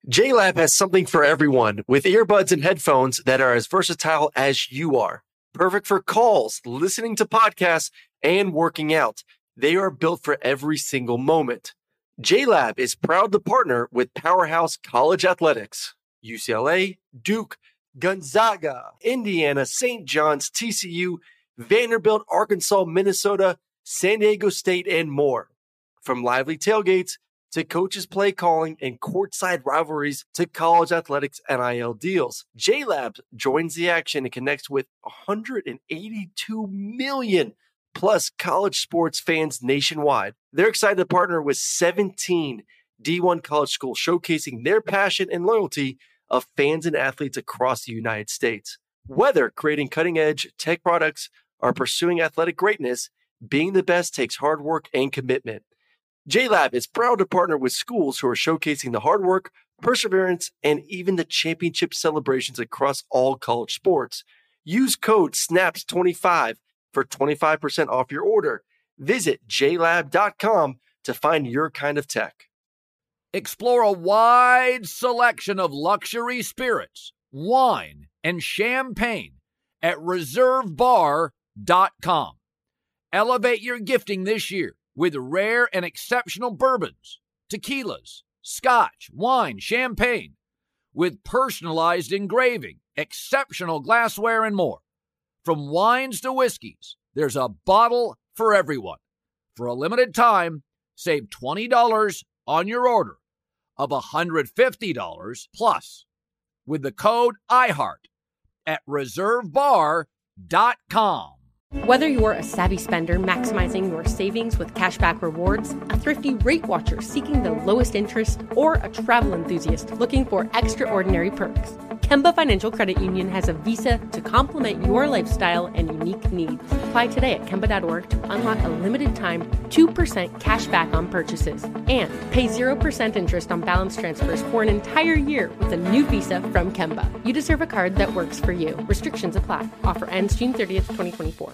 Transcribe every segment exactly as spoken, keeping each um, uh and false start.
JLab has something for everyone with earbuds and headphones that are as versatile as you are. Perfect for calls, listening to podcasts, and working out. They are built for every single moment. JLab is proud to partner with Powerhouse College Athletics, U C L A, Duke, Gonzaga, Indiana, Saint John's, T C U, Vanderbilt, Arkansas, Minnesota, San Diego State, and more. From lively tailgates to coaches play calling and courtside rivalries to college athletics N I L deals, JLab joins the action and connects with one hundred eighty-two million plus college sports fans nationwide. They're excited to partner with seventeen D one college schools, showcasing their passion and loyalty of fans and athletes across the United States. Whether creating cutting-edge tech products or pursuing athletic greatness, being the best takes hard work and commitment. JLab is proud to partner with schools who are showcasing the hard work, perseverance, and even the championship celebrations across all college sports. Use code snaps twenty-five for twenty-five percent off your order. Visit j lab dot com to find your kind of tech. Explore a wide selection of luxury spirits, wine, and champagne at reserve bar dot com. Elevate your gifting this year with rare and exceptional bourbons, tequilas, scotch, wine, champagne, with personalized engraving, exceptional glassware, and more. From wines to whiskeys, there's a bottle for everyone. For a limited time, save twenty dollars on your order of one hundred fifty dollars plus with the code iHeart at reserve bar dot com. Whether you're a savvy spender maximizing your savings with cashback rewards, a thrifty rate watcher seeking the lowest interest, or a travel enthusiast looking for extraordinary perks, Kemba Financial Credit Union has a visa to complement your lifestyle and unique needs. Apply today at kemba dot org to unlock a limited-time two percent cash back on purchases and pay zero percent interest on balance transfers for an entire year with a new visa from Kemba. You deserve a card that works for you. Restrictions apply. Offer ends June thirtieth, twenty twenty-four.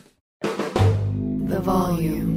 The volume.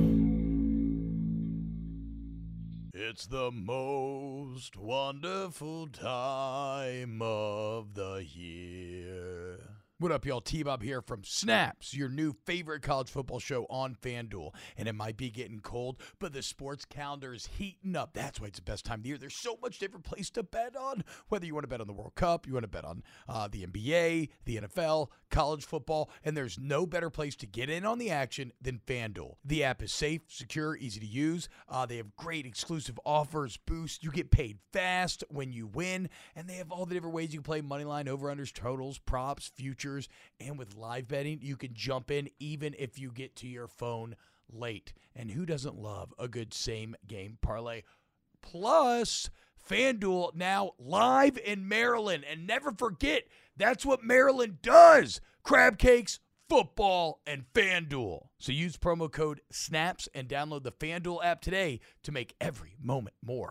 It's the most wonderful time of the year. What up, y'all? T-Bob here from Snaps, your new favorite college football show on FanDuel. And it might be getting cold, but the sports calendar is heating up. That's why it's the best time of the year. There's so much different place to bet on. Whether you want to bet on the World Cup, you want to bet on uh, the N B A, the N F L, college football, and there's no better place to get in on the action than FanDuel. The app is safe, secure, easy to use. Uh, they have great exclusive offers, boosts. You get paid fast when you win, and they have all the different ways you can play moneyline, over-unders, totals, props, futures. And with live betting, you can jump in even if you get to your phone late. And who doesn't love a good same-game parlay? Plus, FanDuel now live in Maryland. And never forget, that's what Maryland does. Crab cakes, football, and FanDuel. So use promo code SNAPS and download the FanDuel app today to make every moment more.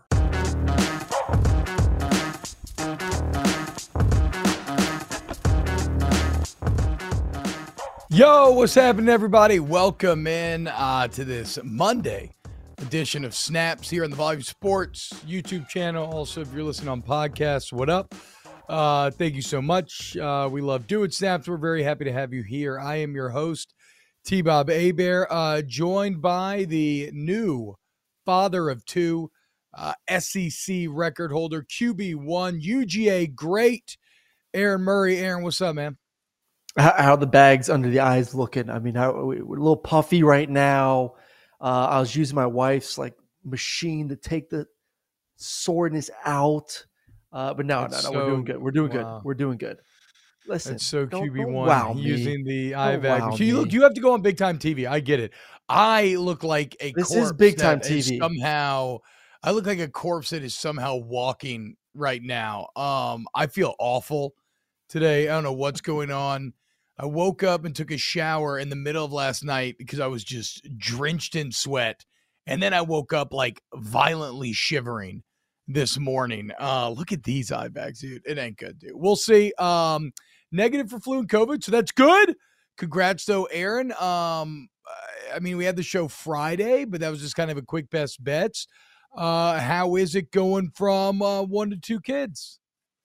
Yo, what's happening, everybody? Welcome in uh, to this Monday edition of Snaps here on the Volume Sports YouTube channel. Also, if you're listening on podcasts, what up? Uh, thank you so much. Uh, we love doing Snaps. We're very happy to have you here. I am your host, T-Bob Hebert, uh, joined by the new father of two, uh, S E C record holder, Q B one, U G A great, Aaron Murray. Aaron, what's up, man? How, how the bags under the eyes looking? I mean, how we're a little puffy right now. Uh, I was using my wife's like machine to take the soreness out, uh, but no, That's no, no, so, we're doing good. We're doing wow. good. We're doing good. Listen, That's so don't- Q B one don't wow me. using the Don't eye vac. wow You look, me. you have to go on big time T V. I get it. I look like a This is corpse big time that is T V. somehow. I look like a corpse that is somehow walking right now. Um, I feel awful today. I don't know what's going on. I woke up and took a shower in the middle of last night because I was just drenched in sweat. And then I woke up like violently shivering this morning. Uh, look at these eye bags, dude. It ain't good, dude. We'll see. Um, negative for flu and COVID, so that's good. Congrats, though, Aaron. Um, I mean, we had the show Friday, but that was just kind of a quick best bets. Uh, how is it going from uh, one to two kids?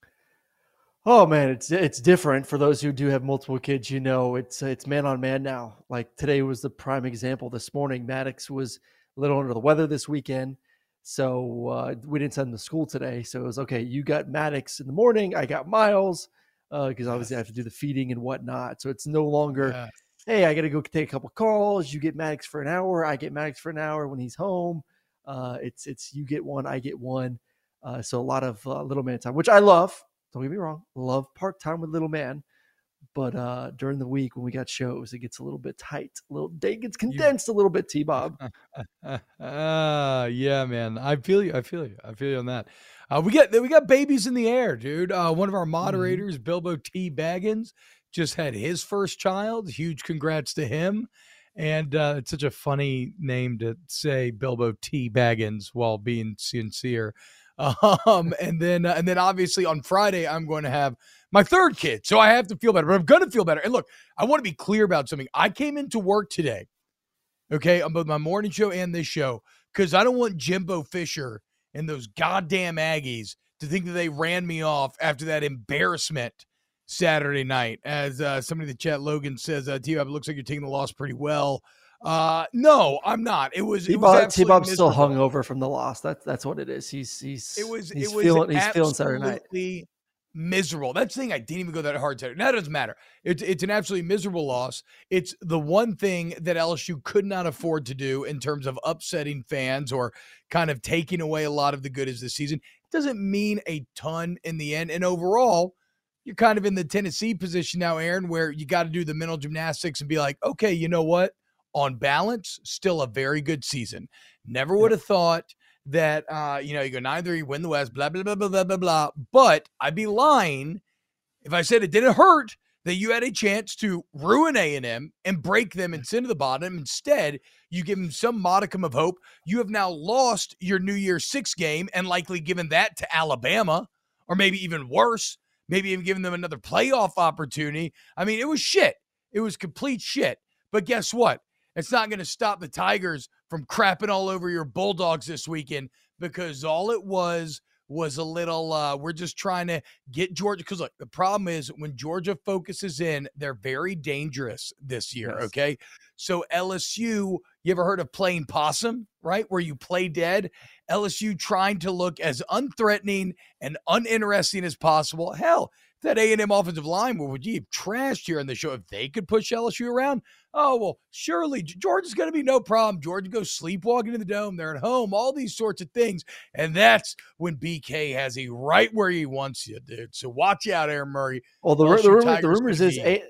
Oh man, it's it's different for those who do have multiple kids. You know, it's it's man on man now. Like today was the prime example. This morning, Maddox was a little under the weather this weekend, so uh, we didn't send him to school today. So it was okay. You got Maddox in the morning. I got Miles because uh, obviously I have to do the feeding and whatnot. So it's no longer, yeah. Hey, I got to go take a couple calls. You get Maddox for an hour. I get Maddox for an hour when he's home. Uh, it's it's you get one, I get one. Uh, so a lot of uh, little man time, which I love. Don't get me wrong. Love park time with little man. But uh, during the week when we got shows, it gets a little bit tight. A little day gets condensed you... a little bit, T-Bob. uh, yeah, man. I feel you. I feel you. I feel you on that. Uh, we got we got babies in the air, dude. Uh, one of our moderators, mm-hmm. Bilbo T. Baggins, just had his first child. Huge congrats to him. And uh, it's such a funny name to say, Bilbo T. Baggins, while being sincere. Um, and then, uh, and then obviously on Friday, I'm going to have my third kid. So I have to feel better, but I'm going to feel better. And look, I want to be clear about something. I came into work today, okay, on both my morning show and this show, because I don't want Jimbo Fisher and those goddamn Aggies to think that they ran me off after that embarrassment Saturday night. As uh, somebody in the chat, Logan says, uh, T-Bob, it looks like you're taking the loss pretty well. Uh, no, I'm not. It was, it was T-Bob's still hung over from the loss. That's, that's what it is. He's, he's, it was, he's it was feeling, he's feeling Saturday night. Miserable. That's the thing. I didn't even go that hard Saturday. That doesn't matter. It's, it's an absolutely miserable loss. It's the one thing that L S U could not afford to do in terms of upsetting fans or kind of taking away a lot of the good as this season. It doesn't mean a ton in the end. And overall, you're kind of in the Tennessee position now, Aaron, where you got to do the mental gymnastics and be like, okay, you know what? On balance, still a very good season. Never would have thought that, uh, you know, you go nine three, win the West, blah, blah, blah, blah, blah, blah, blah. But I'd be lying if I said it didn't hurt that you had a chance to ruin A and M and break them and send to the bottom. Instead, you give them some modicum of hope. You have now lost your New Year's Six game and likely given that to Alabama, or maybe even worse, maybe even giving them another playoff opportunity. I mean, it was shit. It was complete shit. But guess what? It's not going to stop the Tigers from crapping all over your Bulldogs this weekend, because all it was was a little, uh, we're just trying to get Georgia. Because look, the problem is when Georgia focuses in, they're very dangerous this year, yes. Okay? So L S U, you ever heard of playing possum, right? Where you play dead? L S U trying to look as unthreatening and uninteresting as possible. Hell, that A and M offensive line, well, would you have trashed here on the show if they could push L S U around? Oh, well, surely Georgia's going to be no problem. Georgia goes sleepwalking in the dome. They're at home, all these sorts of things. And that's when B K has you right where he wants you, dude. So watch out, Aaron Murray. Well, the, the, rumor, the rumors is a,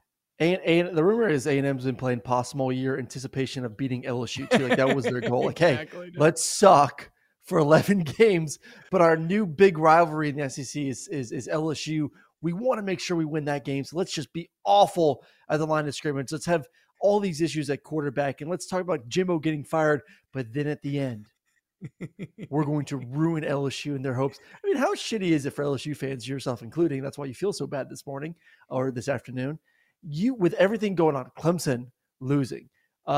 a, a, the rumor is A and M's been playing possum all year in anticipation of beating L S U too. Like that was their goal. Like, exactly, hey, no. let's suck for eleven games, but our new big rivalry in the S E C is is, is L S U. We want to make sure we win that game. So let's just be awful at the line of scrimmage. Let's have all these issues at quarterback. And let's talk about Jimbo getting fired. But then at the end, we're going to ruin L S U and their hopes. I mean, how shitty is it for L S U fans, yourself including? That's why you feel so bad this morning or this afternoon. You, with everything going on, Clemson losing,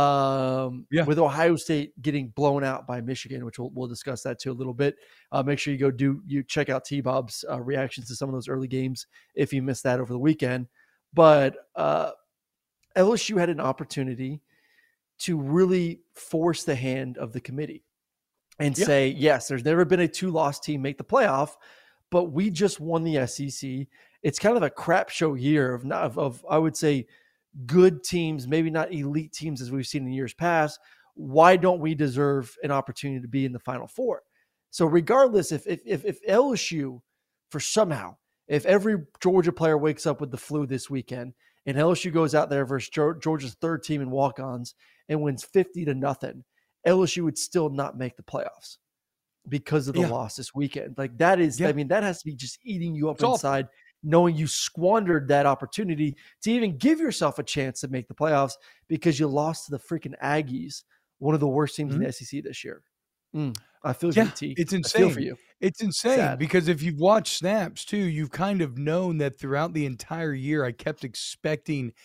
um, yeah. with Ohio State getting blown out by Michigan, which we'll, we'll discuss that too a little bit. Uh, make sure you go do you check out T-Bob's uh, reactions to some of those early games if you missed that over the weekend. But uh, L S U had an opportunity to really force the hand of the committee and yeah. say, yes, there's never been a two-loss team make the playoff, but we just won the S E C. It's kind of a crap show year of, of, of I would say, good teams, maybe not elite teams as we've seen in years past. Why don't we deserve an opportunity to be in the Final Four? So regardless, if if if, if L S U, for somehow, if every Georgia player wakes up with the flu this weekend and L S U goes out there versus Georgia's third team in walk-ons and wins fifty to nothing, L S U would still not make the playoffs because of the yeah. loss this weekend. Like that is, yeah. I mean, that has to be just eating you up it's inside. Awful. Knowing you squandered that opportunity to even give yourself a chance to make the playoffs because you lost to the freaking Aggies, one of the worst teams mm-hmm. in the S E C this year. Mm, I feel yeah, you, T. It's insane. I feel for you. It's insane Sad. Because if you've watched snaps too, you've kind of known that throughout the entire year, I kept expecting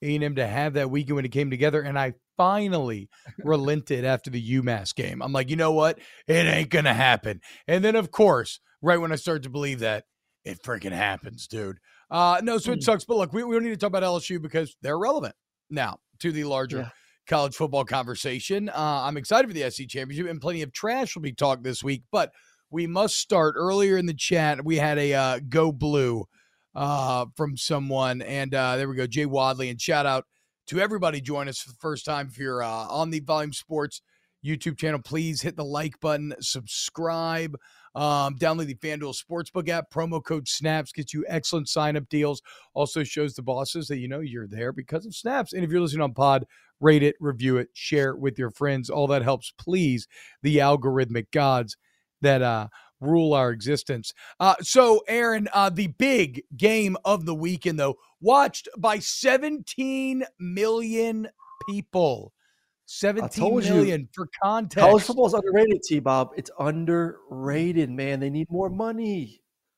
A and M to have that weekend when it came together, and I finally relented after the UMass game. I'm like, you know what? It ain't going to happen. And then, of course, right when I started to believe that, it freaking happens, dude. Uh, no, so it Mm. sucks. But look, we, we don't need to talk about L S U because they're relevant now to the larger Yeah. college football conversation. Uh, I'm excited for the S E C Championship, and plenty of trash will be talked this week. But we must start earlier in the chat. We had a uh, Go Blue uh, from someone, and uh, there we go, Jay Wadley. And shout out to everybody join us for the first time. If you're uh, on the Volume Sports YouTube channel, please hit the like button, subscribe, um, download the FanDuel Sportsbook app. Promo code SNAPS gets you excellent sign-up deals. Also shows the bosses that you know you're there because of Snaps. And if you're listening on Pod, rate it, review it, share it with your friends. All that helps please the algorithmic gods that uh, rule our existence. Uh, so, Aaron, uh, the big game of the weekend, though, watched by seventeen million people. seventeen million you, for context. College football is underrated, T-Bob. It's underrated, man. They need more money.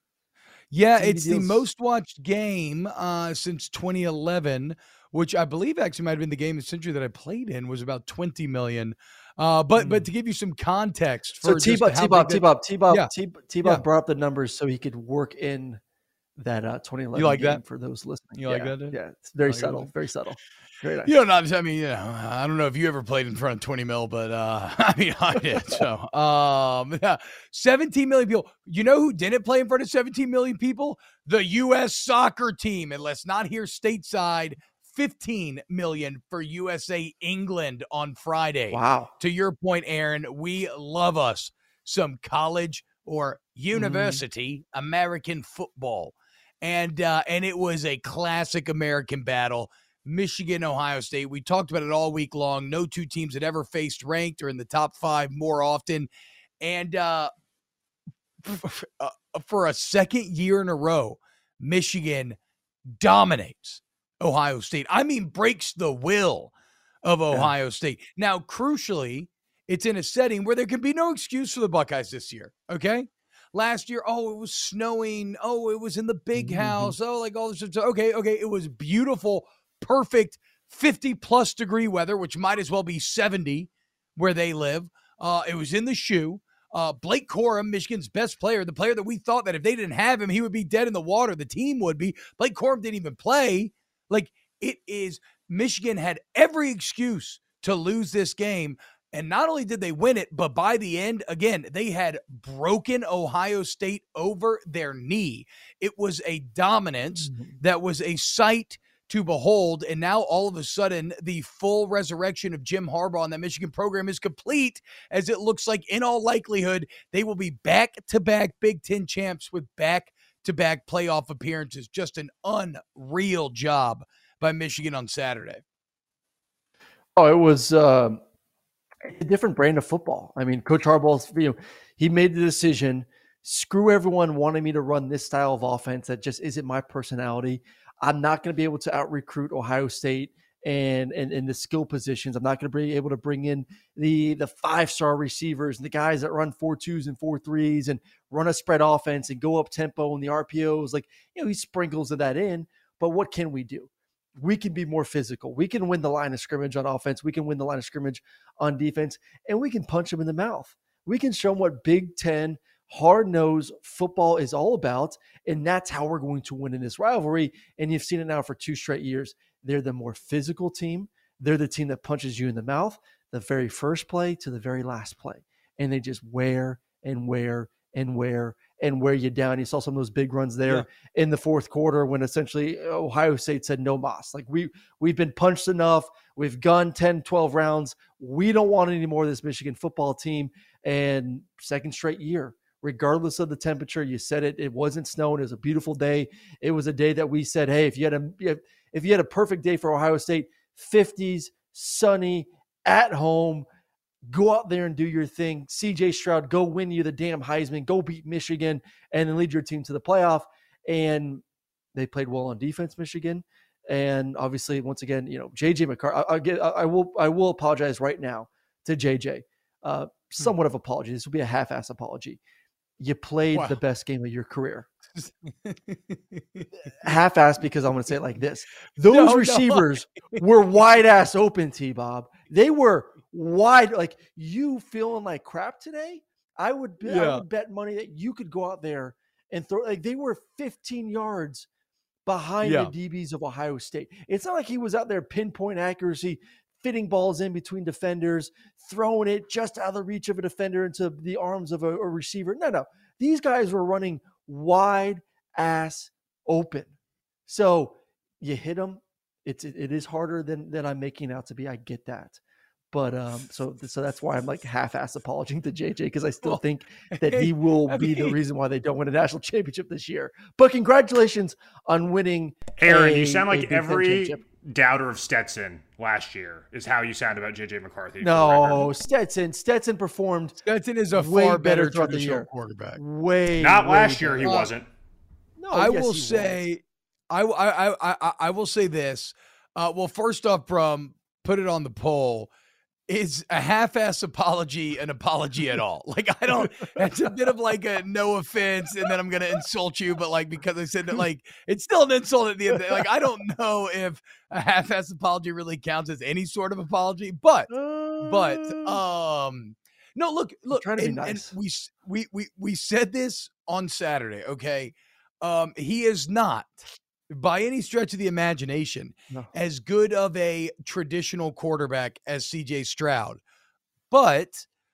Yeah, T V it's deals. the most watched game uh, since twenty eleven, which I believe actually might have been the game of the century that I played in, was about twenty million. Uh, but Mm. but to give you some context for So just T-Bob, how T-Bob, big that- T-Bob, T-Bob, Yeah. T- T-Bob Yeah. brought up the numbers so he could work in that uh, twenty eleven You like game that? for those listening. You like yeah, that, dude? Yeah, it's very like that, subtle, dude? very subtle. Very nice. You know, not, I mean, you know, I don't know if you ever played in front of twenty mil, but uh, I mean, I did. So, um, yeah, seventeen million people. You know who didn't play in front of seventeen million people? The U S soccer team. And let's not hear stateside. fifteen million for U S A England on Friday. Wow. To your point, Aaron, we love us some college or university mm-hmm. American football. And uh, and it was a classic American battle. Michigan, Ohio State. We talked about it all week long. No two teams had ever faced ranked or in the top five more often. And uh, for a second year in a row, Michigan dominates Ohio State. I mean, breaks the will of Ohio yeah. State. Now, crucially, it's in a setting where there can be no excuse for the Buckeyes this year, okay? Last year, oh, it was snowing. Oh, it was in the big mm-hmm. house. Oh, like all this stuff. Okay, okay, it was beautiful, perfect fifty-plus degree weather, which might as well be seventy where they live. Uh, it was in the shoe. Uh, Blake Corum, Michigan's best player, the player that we thought that if they didn't have him, he would be dead in the water. The team would be. Blake Corum didn't even play. Like, it is, Michigan had every excuse to lose this game. And not only did they win it, but by the end, again, they had broken Ohio State over their knee. It was a dominance mm-hmm. that was a sight to behold. And now all of a sudden, the full resurrection of Jim Harbaugh and that Michigan program is complete, as it looks like in all likelihood, they will be back-to-back Big Ten champs with back-to-back playoff appearances. Just an unreal job by Michigan on Saturday. Oh, it was uh, a different brand of football. I mean, Coach Harbaugh, you know, he made the decision, screw everyone wanting me to run this style of offense that just isn't my personality. I'm not going to be able to out-recruit Ohio State and and in the skill positions. I'm not going to be able to bring in the the five-star receivers and the guys that run four twos and four threes and run a spread offense and go up tempo and the R P Os. Like, you know, he sprinkles of that in. But what can we do? We can be more physical. We can win the line of scrimmage on offense. We can win the line of scrimmage on defense, and we can punch them in the mouth. We can show them what Big Ten hard-nosed football is all about, and that's how we're going to win in this rivalry. And you've seen it now for two straight years. They're the more physical team. They're the team that punches you in the mouth the very first play to the very last play, and they just wear and wear and wear and wear you down. You saw some of those big runs there yeah. in the fourth quarter when essentially Ohio State said no mas. Like, we, we've been punched enough. We've gone ten, twelve rounds. We don't want any more of this Michigan football team. And second straight year, regardless of the temperature, you said it, it wasn't snowing. It was a beautiful day. It was a day that we said, hey, if you had a, if you had a perfect day for Ohio State, fifties, sunny, at home, go out there and do your thing. C J Stroud, go win you the damn Heisman. Go beat Michigan and then lead your team to the playoff. And they played well on defense, Michigan. And obviously, once again, you know, J J McCarthy. I, I get. I will. I will apologize right now to J J. Uh, somewhat of apology. This will be a half-ass apology. you played Wow. the best game of your career. Half-assed because I'm going to say it like this. Those No, no. receivers were wide-ass open, T-Bob. They were wide. Like, you feeling like crap today? I would, bet, Yeah. I would bet money that you could go out there and throw. Like, they were fifteen yards behind Yeah. the D Bs of Ohio State. It's not like he was out there pinpoint accuracy, fitting balls in between defenders, throwing it just out of the reach of a defender into the arms of a, a receiver. No, no. These guys were running wide ass open. So you hit them. It's it, it is harder than than I'm making out to be. I get that. But um, so so that's why I'm like half-ass apologizing to J J, because I still Well, think that hey, he will I be the mean- reason why they don't win a national championship this year. But congratulations on winning. Aaron, a- you sound a like Big Ten every championship. doubter of Stetson last year is how you sound about J J McCarthy. for the No, record. Stetson. Stetson performed Stetson is a way far better better throughout the traditional year. quarterback. way Not way last year, he better. Uh, wasn't. No, I yes, will he was. say, I, I, I, I, I will say this. Uh, well, first off, from put it on the poll. Is a half-ass apology an apology at all? Like, I don't, it's a bit of like a no offense, and then I'm going to insult you, but like, because I said that, like, it's still an insult at the end. Like, I don't know if a half-ass apology really counts as any sort of apology, but, but, Uh, um, no, look, look, trying to be and, nice. and we, s- we, we, we said this on Saturday. Okay. Um, he is not by any stretch of the imagination No. as good of a traditional quarterback as C J Stroud, but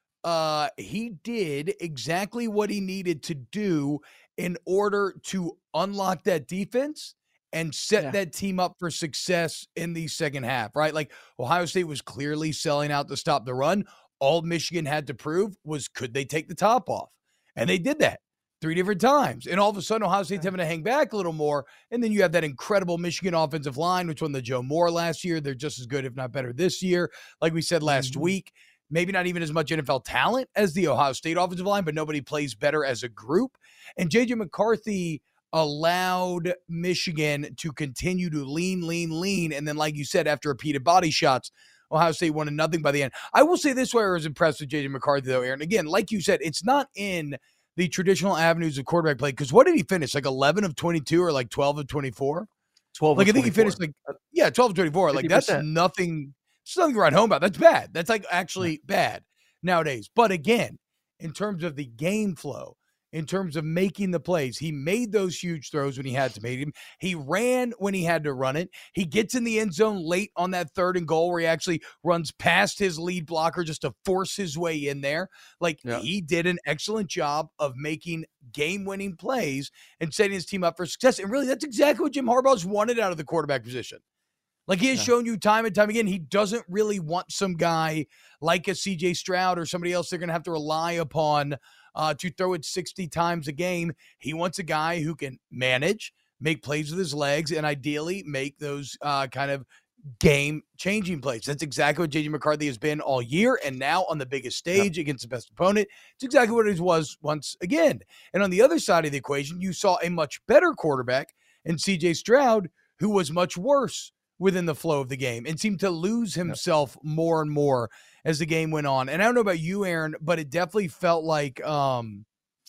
uh, he did exactly what he needed to do in order to unlock that defense and set Yeah. that team up for success in the second half, right? Like, Ohio State was clearly selling out to stop the run. All Michigan had to prove was, could they take the top off? And they did that three different times. And all of a sudden, Ohio State's having to hang back a little more. And then you have that incredible Michigan offensive line, which won the Joe Moore last year. They're just as good, if not better, this year. Like we said last Mhm. week, maybe not even as much N F L talent as the Ohio State offensive line, but nobody plays better as a group. And J J McCarthy allowed Michigan to continue to lean, lean, lean. And then, like you said, after repeated body shots, Ohio State wanted nothing by the end. I will say this way, I was impressed with J J McCarthy, though, Aaron. Again, like you said, it's not in the traditional avenues of quarterback play. Because what did he finish? Like eleven of twenty-two or like twelve of twenty-four? twelve Like, of I think he twenty-four. finished like, yeah, twelve of twenty-four. Like, that's fifty percent. nothing, it's nothing to write home about. That's bad. That's like actually bad nowadays. But again, in terms of the game flow, in terms of making the plays, he made those huge throws when he had to make them. He ran when he had to run it. He gets in the end zone late on that third and goal where he actually runs past his lead blocker just to force his way in there. Like, Yeah. he did an excellent job of making game-winning plays and setting his team up for success. And really, that's exactly what Jim Harbaugh's wanted out of the quarterback position. Like, he has Yeah. shown you time and time again, he doesn't really want some guy like a C J Stroud or somebody else they're going to have to rely upon uh, to throw it sixty times a game. He wants a guy who can manage, make plays with his legs, and ideally make those uh, kind of game-changing plays. That's exactly what J J McCarthy has been all year, and now on the biggest stage yep. against the best opponent, it's exactly what it was once again. And on the other side of the equation, you saw a much better quarterback in C J Stroud, who was much worse within the flow of the game and seemed to lose himself yep. more and more as the game went on. And I don't know about you, Aaron, but it definitely felt like um,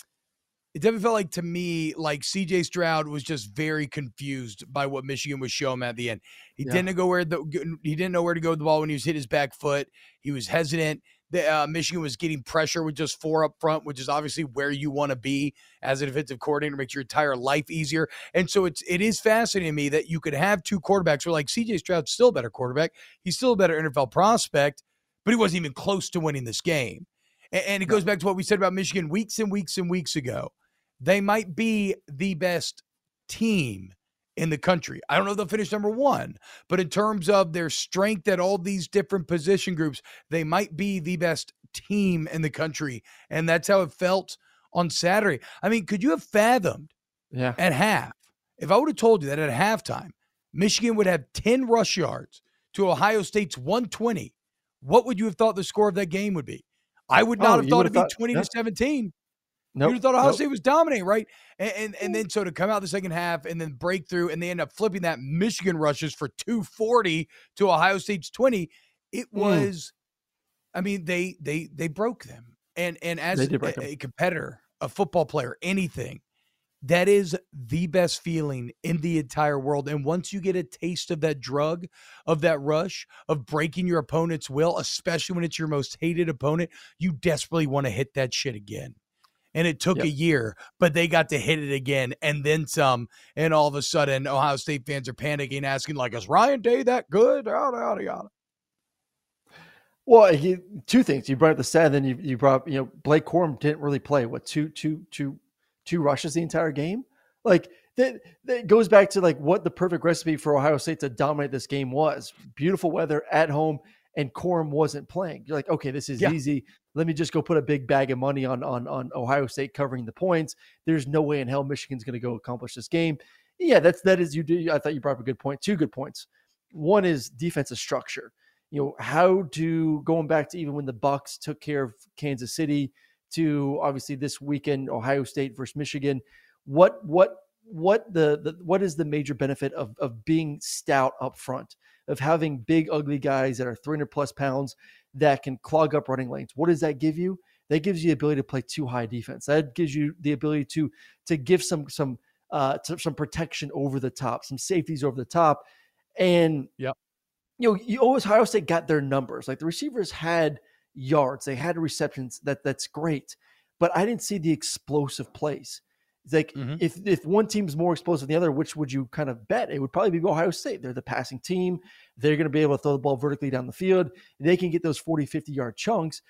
it definitely felt like to me, like C J Stroud was just very confused by what Michigan was showing him at the end. He yeah. didn't know where the he didn't know where to go with the ball when he was hit his back foot. He was hesitant. The, uh, Michigan was getting pressure with just four up front, which is obviously where you want to be as a defensive coordinator, makes your entire life easier. And so it's it is fascinating to me that you could have two quarterbacks where, like, C J Stroud's still a better quarterback. He's still a better N F L prospect, but he wasn't even close to winning this game. And, and it goes back to what we said about Michigan weeks and weeks and weeks ago. They might be the best team in the country. I don't know if they'll finish number one, but in terms of their strength at all these different position groups, they might be the best team in the country. And that's how it felt on Saturday. I mean, could you have fathomed yeah. at half, if I would have told you that at halftime, Michigan would have ten rush yards to Ohio State's one twenty, what would you have thought the score of that game would be? I would not oh, have thought it'd be thought, twenty yeah. to seventeen. Nope. You'd have thought Ohio nope. State was dominating, right? And, and and then so to come out the second half and then break through, and they end up flipping that. Michigan rushes for two forty to Ohio State's twenty. It was, mm. I mean, they they they broke them. And and as a, a competitor, a football player, anything, that is the best feeling in the entire world. And once you get a taste of that drug, of that rush, of breaking your opponent's will, especially when it's your most hated opponent, you desperately want to hit that shit again. And it took yep. a year, but they got to hit it again and then some. And all of a sudden, Ohio State fans are panicking, asking, like, is Ryan Day that good? Yada, yada, yada. Well, he, two things. You brought up the stat, then you, you brought up, you know, Blake Corum didn't really play, what, two, two, two, two rushes the entire game? Like, that, that goes back to, like, what the perfect recipe for Ohio State to dominate this game was. Beautiful weather at home, and Corum wasn't playing. You're like, okay, this is yeah. easy. Let me just go put a big bag of money on, on, on Ohio State covering the points. There's no way in hell Michigan's going to go accomplish this game. Yeah, that's, that is, you do. I thought you brought up a good point. Two good points. One is defensive structure. You know, how to, going back to even when the Bucs took care of Kansas City to obviously this weekend, Ohio State versus Michigan. What, what, what the, the what is the major benefit of, of being stout up front, of having big, ugly guys that are three hundred plus pounds that can clog up running lanes? What does that give you? That gives you the ability to play too high defense. That gives you the ability to, to give some, some, uh, to, some protection over the top, some safeties over the top. And, yep. you know, you always, Ohio State got their numbers. Like, the receivers had yards, they had receptions. That that's great, but I didn't see the explosive plays. It's like, mm-hmm. if if one team's more explosive than the other, which would you kind of bet? It would probably be Ohio State. They're the passing team. They're going to be able to throw the ball vertically down the field. They can get those forty, fifty yard chunks.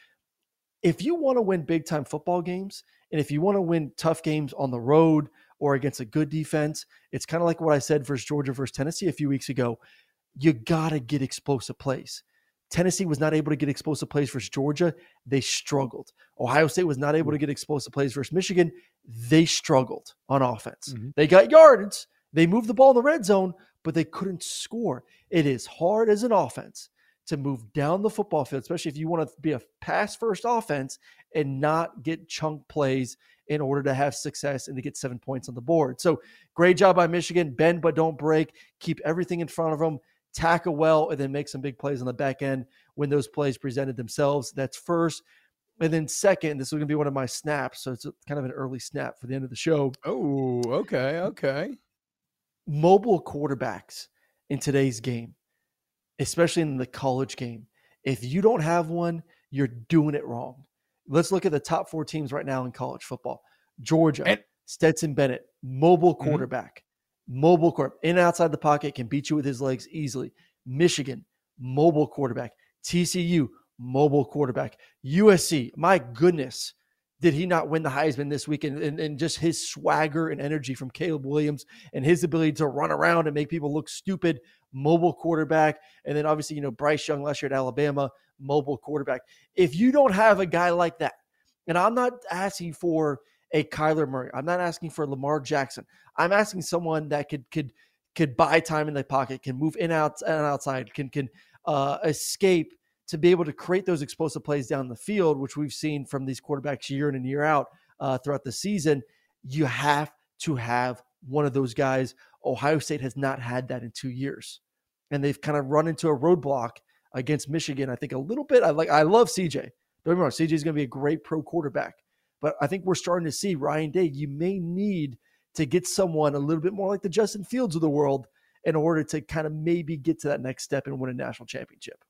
If you want to win big time football games, and if you want to win tough games on the road or against a good defense, it's kind of like what I said versus Georgia versus Tennessee a few weeks ago. You got to get explosive plays. Tennessee was not able to get explosive plays versus Georgia. They struggled. Ohio State was not able to get explosive plays versus Michigan. They struggled on offense. Mm-hmm. They got yards. They moved the ball in the red zone, but they couldn't score. It is hard as an offense to move down the football field, especially if you want to be a pass-first offense and not get chunk plays in order to have success and to get seven points on the board. So great job by Michigan. Bend but don't break. Keep everything in front of them. Tackle well, and then make some big plays on the back end when those plays presented themselves. That's first. And then second, this is going to be one of my snaps, so it's kind of an early snap for the end of the show. Oh, okay, okay. Mobile quarterbacks in today's game, especially in the college game. If you don't have one, you're doing it wrong. Let's look at the top four teams right now in college football. Georgia, and- Stetson Bennett, mobile quarterback. Mm-hmm. Mobile quarterback, in and outside the pocket, can beat you with his legs easily. Michigan, mobile quarterback. T C U, mobile quarterback. U S C, my goodness, did he not win the Heisman this weekend? And, and just his swagger and energy from Caleb Williams and his ability to run around and make people look stupid, mobile quarterback. And then obviously, you know, Bryce Young last year at Alabama, mobile quarterback. If you don't have a guy like that, and I'm not asking for a Kyler Murray, I'm not asking for Lamar Jackson. I'm asking someone that could could could buy time in the pocket, can move in out and outside, can can uh, escape to be able to create those explosive plays down the field, which we've seen from these quarterbacks year in and year out uh, throughout the season. You have to have one of those guys. Ohio State has not had that in two years, and they've kind of run into a roadblock against Michigan. I think a little bit. I like. I love C J. Don't get me wrong. C J is going to be a great pro quarterback. But I think we're starting to see Ryan Day. You may need to get someone a little bit more like the Justin Fields of the world in order to kind of maybe get to that next step and win a national championship.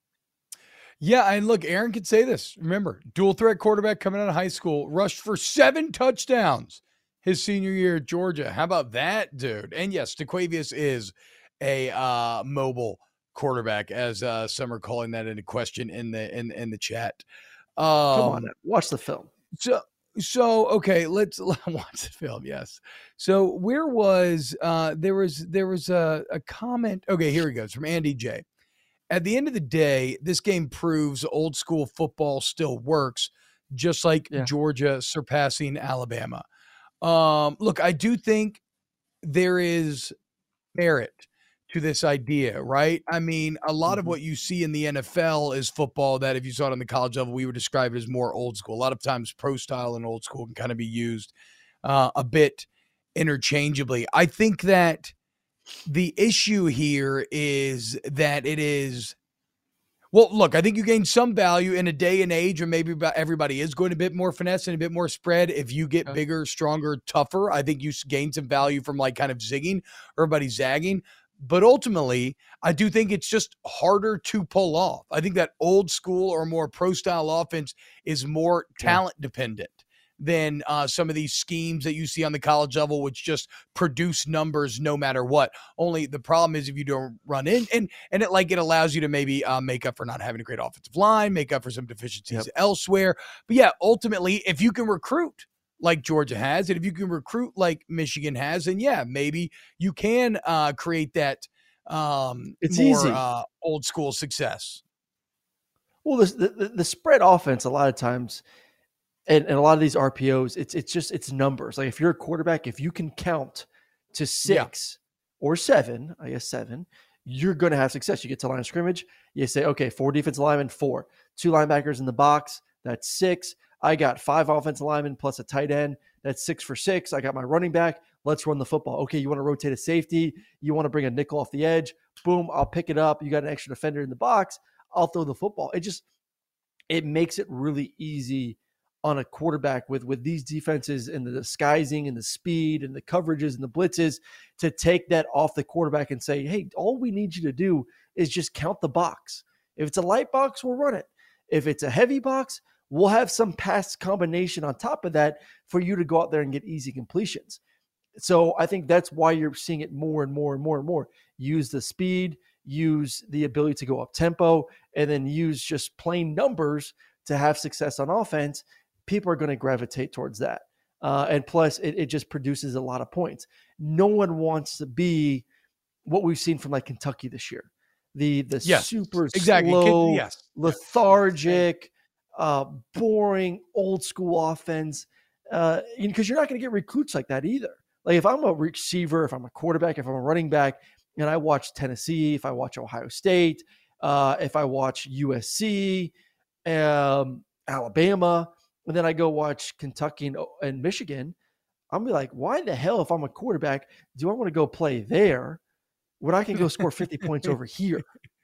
Yeah, and look, Aaron could say this. Remember, dual threat quarterback coming out of high school, rushed for seven touchdowns his senior year at Georgia. How about that, dude? And yes, DeQuavius is a uh, mobile quarterback, as uh, some are calling that into question in the in in the chat. Um, Come on, watch the film. So, so okay, let's watch the film. Yes. So, where was uh, there was there was a, a comment? Okay, here he goes from Andy J. At the end of the day, this game proves old school football still works, just like yeah. Georgia surpassing Alabama. Um, look, I do think there is merit to this idea, right? I mean, a lot mm-hmm. of what you see in the N F L is football that if you saw it on the college level, we would describe it as more old school. A lot of times pro style and old school can kind of be used uh, a bit interchangeably. I think that the issue here is that it is, Well, look, I think you gain some value in a day and age where maybe everybody is going a bit more finesse and a bit more spread. If you get Okay. bigger, stronger, tougher, I think you gain some value from like kind of zigging, everybody zagging. But ultimately, I do think it's just harder to pull off. I think that old school or more pro style offense is more talent dependent than uh, some of these schemes that you see on the college level, which just produce numbers no matter what. Only the problem is if you don't run in, and and it like it allows you to maybe uh, make up for not having a great offensive line, make up for some deficiencies Yep. elsewhere. But yeah, ultimately, if you can recruit like Georgia has, and if you can recruit like Michigan has, then yeah, maybe you can uh, create that um, It's more easy. uh, old school success. Well, the, the the spread offense a lot of times, and, and a lot of these R P Os, it's it's just it's numbers. Like if you're a quarterback, if you can count to six or seven, I guess seven, you're going to have success. You get to line of scrimmage, you say, okay, four defensive linemen, four, two linebackers in the box, that's six. I got five offensive linemen plus a tight end. That's six for six. I got my running back. Let's run the football. Okay, you want to rotate a safety. You want to bring a nickel off the edge. Boom, I'll pick it up. You got an extra defender in the box. I'll throw the football. It just, it makes it really easy on a quarterback with, with these defenses and the disguising and the speed and the coverages and the blitzes to take that off the quarterback and say, hey, all we need you to do is just count the box. If it's a light box, we'll run it. If it's a heavy box, we'll have some pass combination on top of that for you to go out there and get easy completions. So I think that's why you're seeing it more and more and more and more. Use the speed, use the ability to go up tempo, and then use just plain numbers to have success on offense. People are going to gravitate towards that. Uh, and plus, it, it just produces a lot of points. No one wants to be what we've seen from like Kentucky this year. The the Yes, super exactly. slow, Yes. lethargic, uh, boring, old school offense. Uh, because you're not going to get recruits like that either. Like if I'm a receiver, if I'm a quarterback, if I'm a running back, and I watch Tennessee, if I watch Ohio State, uh, if I watch U S C, um, Alabama, and then I go watch Kentucky and, and Michigan, I'm be like, why the hell, if I'm a quarterback, do I want to go play there when I can go score fifty points over here?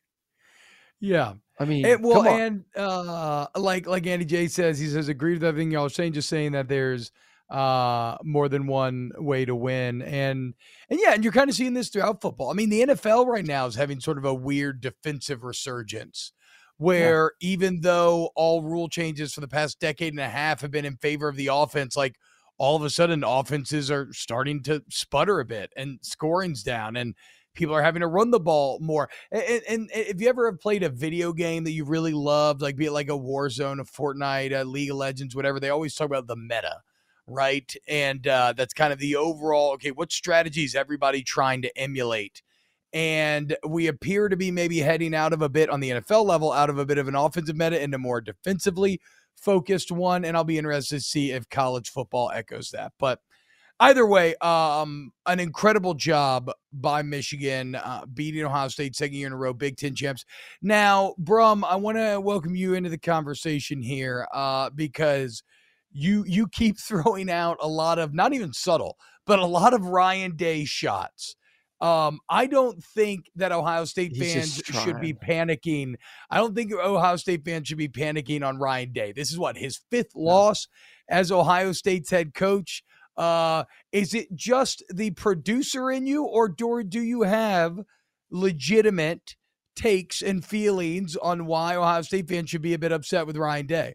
Yeah. I mean, It, well, come on. and uh, like like Andy J says, he says, agree with everything y'all are saying, just saying that there's uh, more than one way to win. And, and yeah, and you're kind of seeing this throughout football. I mean, the N F L right now is having sort of a weird defensive resurgence where yeah. even though all rule changes for the past decade and a half have been in favor of the offense, like all of a sudden offenses are starting to sputter a bit and scoring's down and people are having to run the ball more. And, and, and if you ever have played a video game that you really loved, like be it like a Warzone, a Fortnite, a League of Legends, whatever, they always talk about the meta, right? And uh, that's kind of the overall, okay, what strategies everybody trying to emulate? And we appear to be maybe heading out of a bit on the N F L level, out of a bit of an offensive meta into more defensively focused one. And I'll be interested to see if college football echoes that. But either way, um, an incredible job by Michigan, uh, beating Ohio State second year in a row, Big Ten champs. Now, Brum, I want to welcome you into the conversation here uh, because you you keep throwing out a lot of, not even subtle, but a lot of Ryan Day shots. Um, I don't think that Ohio State He's fans should be panicking. I don't think Ohio State fans should be panicking on Ryan Day. This is what, his fifth no. loss as Ohio State's head coach. Uh, is it just the producer in you, or do, do you have legitimate takes and feelings on why Ohio State fans should be a bit upset with Ryan Day?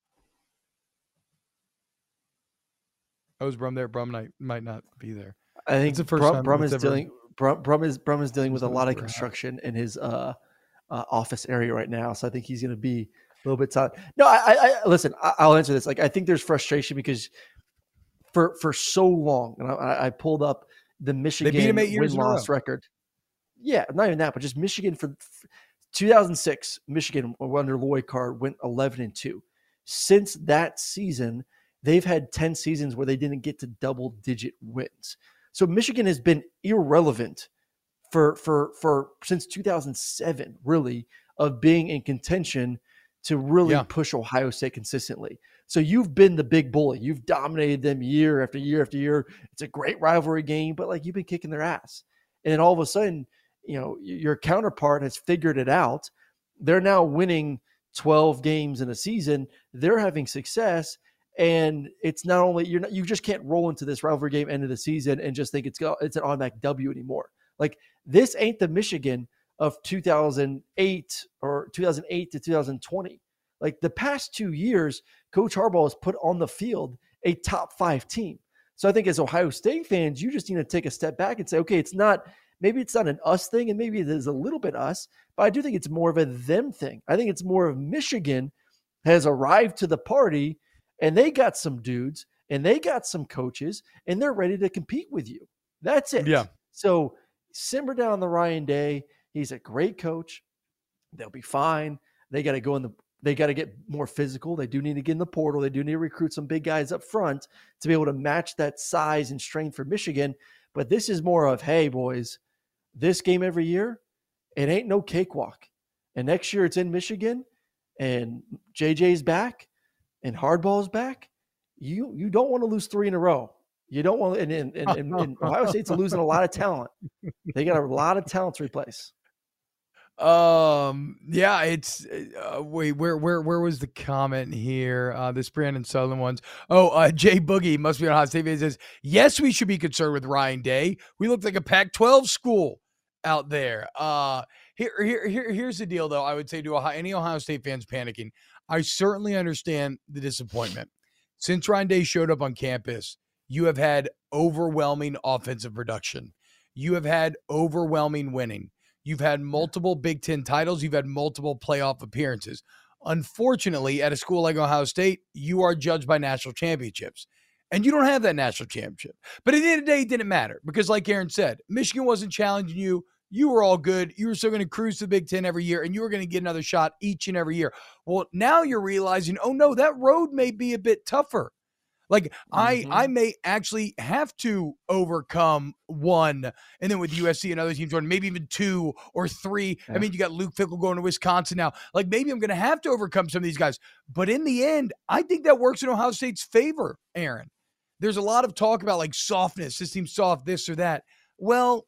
Oh, is Brum there? Brum might, might not be there. I think the first Brum, time Brum is ever, dealing. Brum, Brum is Brum is dealing with a lot of happened. construction in his uh, uh, office area right now, so I think he's going to be a little bit tired. No, I, I, I listen. I, I'll answer this. Like, I think there's frustration because for for so long, and I, I pulled up the Michigan win-loss record. Yeah, not even that, but just Michigan for two thousand six. Michigan under Lloyd Carr went eleven and two. Since that season, they've had ten seasons where they didn't get to double-digit wins. So Michigan has been irrelevant for for for since two thousand seven, really, of being in contention to really yeah. push Ohio State consistently. So you've been the big bully. You've dominated them year after year after year. It's a great rivalry game, but like you've been kicking their ass. And then all of a sudden, you know, your counterpart has figured it out. they're now winning twelve games in a season. They're having success. And it's not only you're not, you just can't roll into this rivalry game end of the season and just think it's go, it's an automatic W anymore. Like this ain't the Michigan of two thousand eight or two thousand eight to two thousand twenty. Like the past two years, Coach Harbaugh has put on the field a top five team. So I think as Ohio State fans, you just need to take a step back and say, okay, it's not, maybe it's not an us thing and maybe it is a little bit us, but I do think it's more of a them thing. I think it's more of Michigan has arrived to the party and they got some dudes and they got some coaches and they're ready to compete with you. That's it. Yeah. So simmer down the Ryan Day. He's a great coach. They'll be fine. They got to go in the, they got to get more physical. They do need to get in the portal. They do need to recruit some big guys up front to be able to match that size and strength for Michigan. But this is more of, hey, boys, this game every year, it ain't no cakewalk. And next year it's in Michigan and J J's back and Hardball's back. You you don't want to lose three in a row. You don't want to, and, and, and, and Ohio State's losing a lot of talent. They got a lot of talent to replace. Um, yeah, it's, uh, wait, where, where, where was the comment here? Uh, this Brandon Sutherland one's, oh, uh, Jay Boogie must be on Hot State. He says, yes, we should be concerned with Ryan Day. We look like a Pac twelve school out there. Uh, here, here, here, here's the deal though. I would say to Ohio, any Ohio State fans panicking, I certainly understand the disappointment. Since Ryan Day showed up on campus, you have had overwhelming offensive production. You have had overwhelming winning. You've had multiple Big Ten titles. You've had multiple playoff appearances. Unfortunately, at a school like Ohio State, you are judged by national championships. And you don't have that national championship. But at the end of the day, it didn't matter. Because like Aaron said, Michigan wasn't challenging you. You were all good. You were still going to cruise to the Big Ten every year. And you were going to get another shot each and every year. Well, now you're realizing, oh no, that road may be a bit tougher. Like mm-hmm. I, I may actually have to overcome one, and then with U S C and other teams, or maybe even two or three. Yeah. I mean, you got Luke Fickell going to Wisconsin now. Like maybe I'm going to have to overcome some of these guys. But in the end, I think that works in Ohio State's favor, Aaron. There's a lot of talk about like softness. This team's soft, this or that. Well,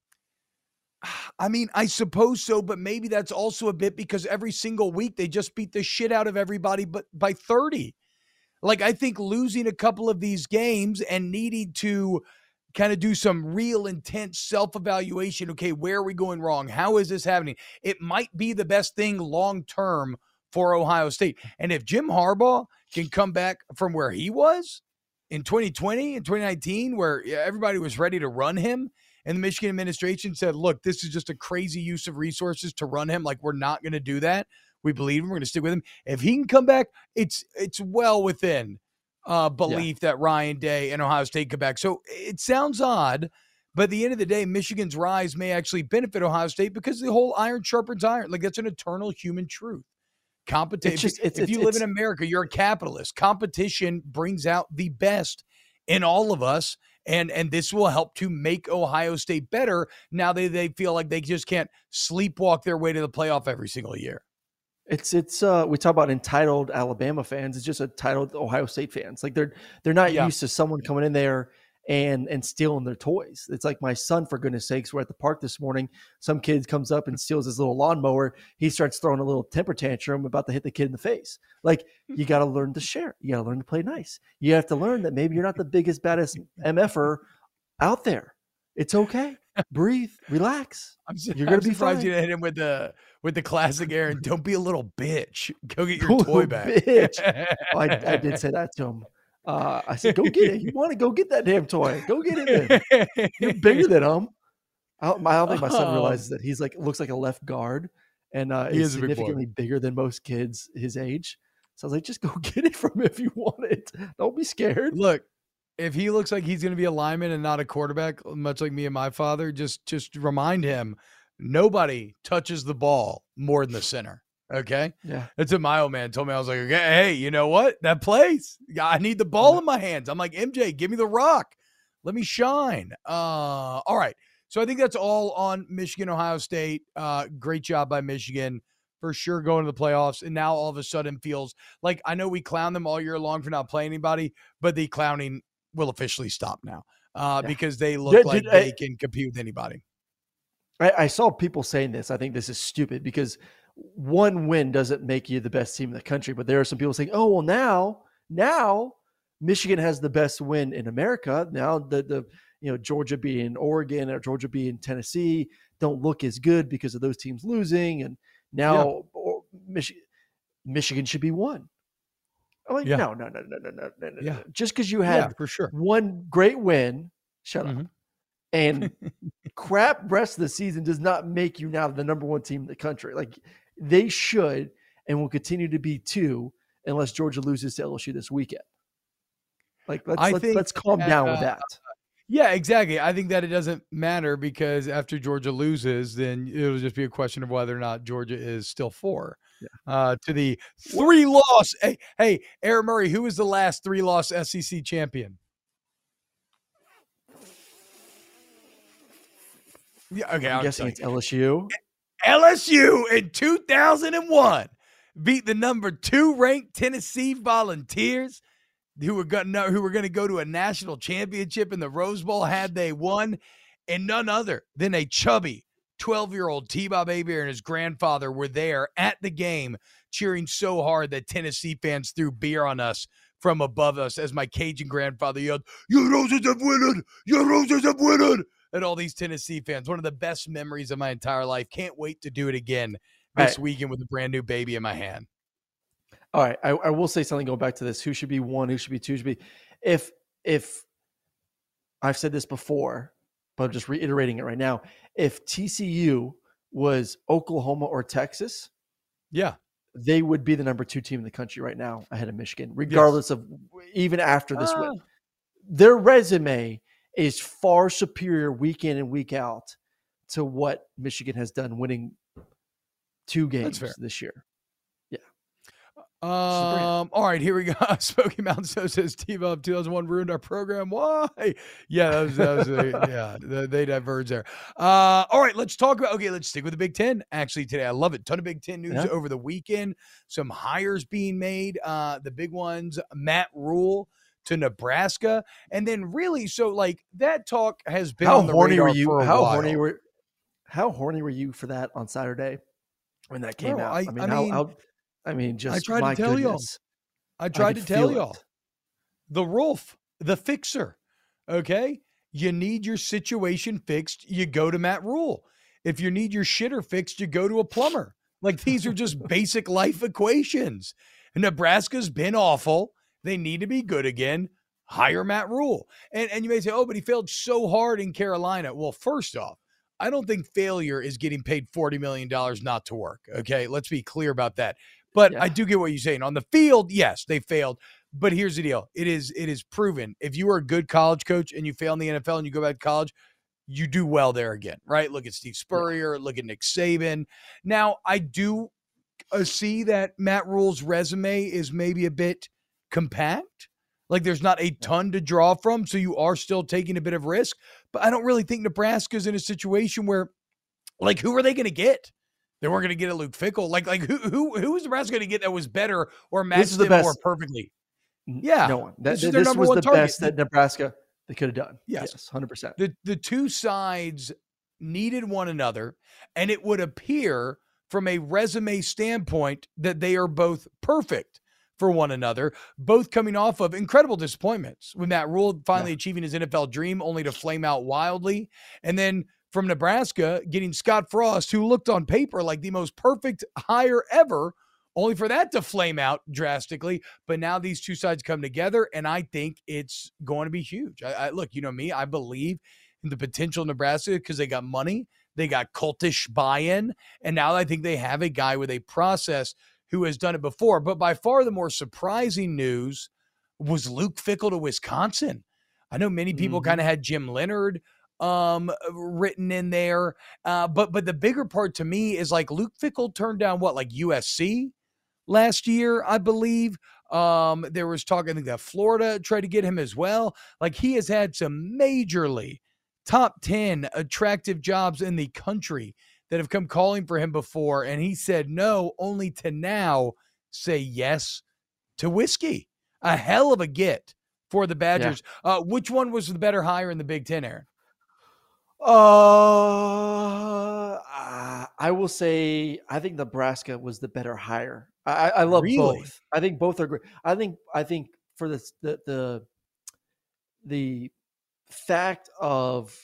I mean, I suppose so, but maybe that's also a bit because every single week they just beat the shit out of everybody, but by thirty. Like, I think losing a couple of these games and needing to kind of do some real intense self-evaluation. Okay, where are we going wrong? How is this happening? It might be the best thing long-term for Ohio State. And if Jim Harbaugh can come back from where he was in twenty twenty and twenty nineteen, where everybody was ready to run him, and the Michigan administration said, look, this is just a crazy use of resources to run him. Like, we're not going to do that. We believe him. We're going to stick with him. If he can come back, it's it's well within uh, belief yeah. that Ryan Day and Ohio State come back. So it sounds odd, but at the end of the day, Michigan's rise may actually benefit Ohio State because the whole iron sharpens iron. Like, that's an eternal human truth. Competition. Just, it's, if it's, you it's, live in America, you're a capitalist. Competition brings out the best in all of us, and and this will help to make Ohio State better. Now they they feel like they just can't sleepwalk their way to the playoff every single year. It's it's uh we talk about entitled Alabama fans. It's just entitled Ohio State fans. Like they're they're not yeah. used to someone coming in there and and stealing their toys. It's like my son, for goodness sakes. We're at the park this morning. Some kid comes up and steals his little lawnmower. He starts throwing a little temper tantrum about to hit the kid in the face. Like, you got to learn to share. You got to learn to play nice. You have to learn that maybe you're not the biggest, baddest M F-er out there. It's okay. Breathe, relax. I'm, su- You're gonna I'm be surprised fine. you hit him with the with the classic Aaron. Don't be a little bitch. Go get your Go toy back. Bitch. Oh, I, I did say that to him. Uh, I said, "Go get it. You want to go get that damn toy? Go get it. Then. You're bigger than him." I don't, I don't think my son realizes that he's like looks like a left guard and uh, he is, is significantly big bigger than most kids his age. So I was like, "Just go get it from him if you want it. Don't be scared." Look. If he looks like he's going to be a lineman and not a quarterback, much like me and my father, just just remind him, nobody touches the ball more than the center, okay? Yeah. That's what my old man told me. I was like, okay, hey, you know what? That plays. I need the ball in my hands. I'm like, M J, give me the rock. Let me shine. Uh, all right. So I think that's all on Michigan, Ohio State. Uh, great job by Michigan. For sure going to the playoffs, and now all of a sudden feels like, I know we clown them all year long for not playing anybody, but the clowning will officially stop now uh, yeah. because they look did, like did, they I, can compete with anybody. I, I saw people saying this. I think this is stupid because one win doesn't make you the best team in the country. But there are some people saying, oh, well, now, now Michigan has the best win in America. Now the, the you know, Georgia being Oregon or Georgia being Tennessee don't look as good because of those teams losing. And now yeah. Michigan, Michigan should be one. I'm like, yeah. no, no, no, no, no, no, no, no. Yeah. Just because you had yeah, for sure. one great win, shut mm-hmm. up. And crap rest of the season does not make you now the number one team in the country. Like they should and will continue to be two unless Georgia loses to L S U this weekend. Like let's let's, think, let's calm uh, down with that. Yeah, exactly. I think that it doesn't matter because after Georgia loses, then it'll just be a question of whether or not Georgia is still four. Yeah. Uh, to the three loss. Hey, hey, Aaron Murray, who was the last three loss S E C champion? Yeah, okay, I'm guessing it's L S U. L S U in two thousand one beat the number two ranked Tennessee Volunteers, who were going who were going to go to a national championship in the Rose Bowl had they won, and none other than a chubby twelve-year-old T-Bob Hebert and his grandfather were there at the game cheering so hard that Tennessee fans threw beer on us from above us as my Cajun grandfather yelled, "You Roses have winning! You Roses have winning!" And all these Tennessee fans. One of the best memories of my entire life. Can't wait to do it again this right. weekend with a brand new baby in my hand. All right. I, I will say something going back to this. Who should be one? Who should be two? Who should be if if I've said this before, but I'm just reiterating it right now. If T C U was Oklahoma or Texas, yeah, they would be the number two team in the country right now ahead of Michigan, regardless yes. of even after this uh. win. Their resume is far superior week in and week out to what Michigan has done winning two games this year. Yeah. Um. All right, here we go. Smoky Mountain So says T-Bob two thousand one ruined our program. Why? Yeah, that was, that was a, yeah, they, they diverge there. Uh. All right, let's talk about, okay, let's stick with the Big Ten. Actually, today, I love it. Ton of Big Ten news yeah. over the weekend. Some hires being made. Uh, the big ones, Matt Rule to Nebraska, and then really, so like that talk has been how on the horny radar were you? For a how while. horny were? How horny were you for that on Saturday when that came Bro, out? I, I mean, I how, mean, how, I mean, just I tried my to tell goodness. y'all. I tried I to tell y'all. It. The Rolf, the fixer. Okay, you need your situation fixed, you go to Matt Rule. If you need your shitter fixed, you go to a plumber. Like these are just basic life equations. Nebraska's been awful. They need to be good again. Hire Matt Rule. And, and you may say, oh, but he failed so hard in Carolina. Well, first off, I don't think failure is getting paid forty million dollars not to work. Okay, let's be clear about that. But yeah. I do get what you're saying. On the field, yes, they failed. But here's the deal. It is it is proven. If you are a good college coach and you fail in the N F L and you go back to college, you do well there again, right? Look at Steve Spurrier. Look at Nick Saban. Now, I do uh, see that Matt Rule's resume is maybe a bit compact. Like there's not a ton to draw from, so you are still taking a bit of risk. But I don't really think Nebraska's in a situation where, like, who are they going to get? They weren't going to get a Luke Fickell. Like, like who who who was Nebraska going to get that was better or matched them more perfectly? Yeah, no one. That, this this was the target. best that Nebraska they could have done. Yes, yes, one hundred percent. The the two sides needed one another, and it would appear from a resume standpoint that they are both perfect for one another, both coming off of incredible disappointments with Matt Rule finally yeah. achieving his N F L dream only to flame out wildly. And then from Nebraska, getting Scott Frost, who looked on paper like the most perfect hire ever, only for that to flame out drastically. But now these two sides come together, and I think it's going to be huge. I, I look, you know me, I believe in the potential of Nebraska because they got money, they got cultish buy-in, and now I think they have a guy with a process who has done it before. But by far the more surprising news was Luke Fickell to Wisconsin. I know many people mm-hmm. kind of had Jim Leonard um, written in there. Uh, but but the bigger part to me is like Luke Fickell turned down what, like U S C last year, I believe. Um, there was talk, I think that Florida tried to get him as well. Like he has had some majorly top ten attractive jobs in the country that have come calling for him before, and he said no, only to now say yes to whiskey. A hell of a get for the Badgers. Yeah. Uh, which one was the better hire in the Big Ten, Aaron? Uh, I will say I think Nebraska was the better hire. I, I love Really? both. I think both are great. I think I think for the the the, the fact of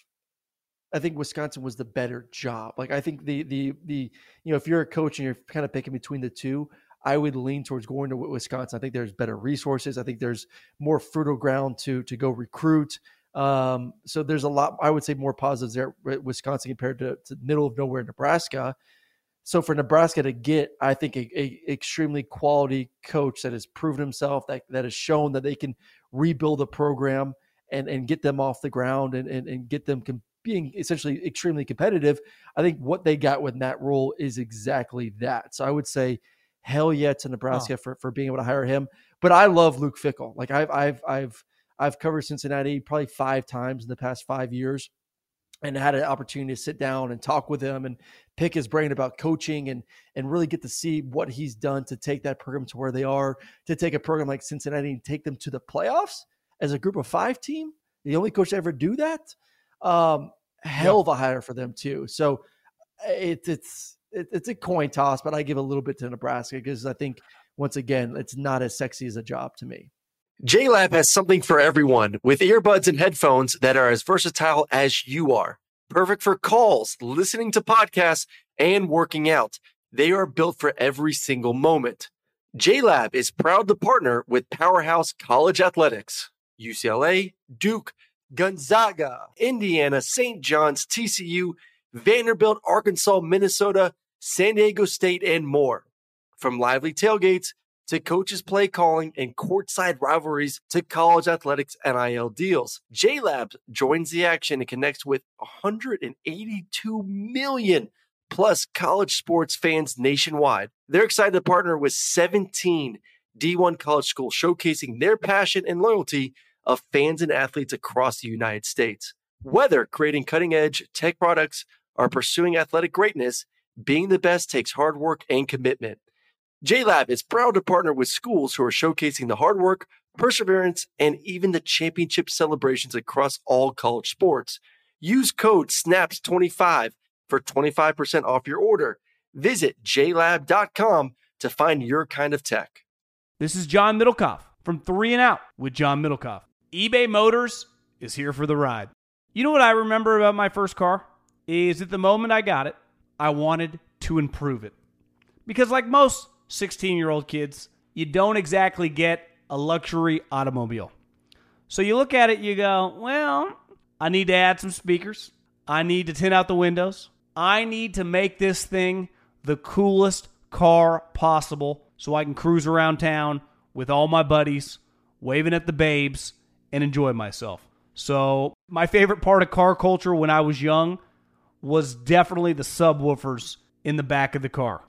I think Wisconsin was the better job. Like I think the the the you know if you're a coach and you're kind of picking between the two, I would lean towards going to Wisconsin. I think there's better resources. I think there's more fertile ground to to go recruit. Um, so there's a lot, I would say, more positives there at Wisconsin compared to, to middle of nowhere Nebraska. So for Nebraska to get, I think, a, a extremely quality coach that has proven himself, that, that has shown that they can rebuild a program and, and get them off the ground and, and, and get them com- being essentially extremely competitive. I think what they got with Matt Rule is exactly that. So I would say hell yeah to Nebraska oh. for, for being able to hire him. But I love Luke Fickell. Like I've, I've, I've, I've covered Cincinnati probably five times in the past five years and had an opportunity to sit down and talk with him and pick his brain about coaching and, and really get to see what he's done to take that program to where they are, to take a program like Cincinnati and take them to the playoffs as a group of five team. The only coach to ever do that. Um, hell yep. of a hire for them too. So it, it's, it, it's a coin toss, but I give a little bit to Nebraska because I think once again, it's not as sexy as a job to me. JLab has something for everyone with earbuds and headphones that are as versatile as you are. Perfect for calls, listening to podcasts, and working out. They are built for every single moment. JLab is proud to partner with Powerhouse College Athletics, U C L A, Duke, Gonzaga, Indiana, Saint John's, T C U, Vanderbilt, Arkansas, Minnesota, San Diego State, and more. From lively tailgates to coaches' play calling and courtside rivalries to college athletics N I L deals, JLab joins the action and connects with one hundred eighty-two million plus college sports fans nationwide. They're excited to partner with seventeen D one college schools, showcasing their passion and loyalty of fans and athletes across the United States. Whether creating cutting-edge tech products or pursuing athletic greatness, being the best takes hard work and commitment. JLab is proud to partner with schools who are showcasing the hard work, perseverance, and even the championship celebrations across all college sports. Use code snaps twenty-five for twenty-five percent off your order. Visit j lab dot com to find your kind of tech. This is John Middlecoff from Three and Out with John Middlecoff. eBay Motors is here for the ride. You know what I remember about my first car? Is at the moment I got it, I wanted to improve it. Because like most sixteen-year-old kids, you don't exactly get a luxury automobile. So you look at it, you go, well, I need to add some speakers. I need to tint out the windows. I need to make this thing the coolest car possible so I can cruise around town with all my buddies, waving at the babes, and enjoy myself. So my favorite part of car culture when I was young was definitely the subwoofers in the back of the car.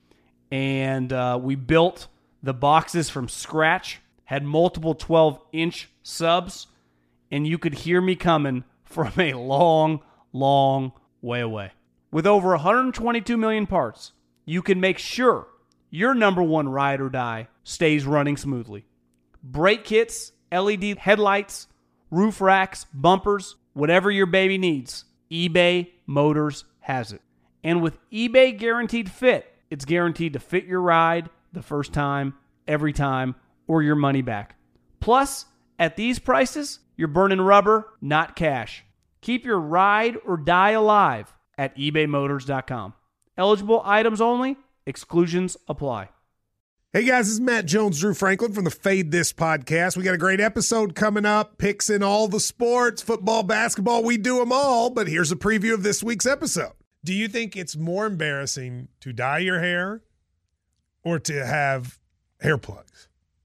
And uh, we built the boxes from scratch, had multiple twelve-inch subs, and you could hear me coming from a long, long way away. With over one hundred twenty-two million parts, you can make sure your number one ride or die stays running smoothly. Brake kits, L E D headlights, roof racks, bumpers, whatever your baby needs, eBay Motors has it. And with eBay Guaranteed Fit, it's guaranteed to fit your ride the first time, every time, or your money back. Plus, at these prices, you're burning rubber, not cash. Keep your ride or die alive at ebay motors dot com. Eligible items only. Exclusions apply. Hey guys, this is Matt Jones, Drew Franklin from the Fade This podcast. We got a great episode coming up. Picks in all the sports, football, basketball, we do them all. But here's a preview of this week's episode. Do you think it's more embarrassing to dye your hair or to have hair plugs?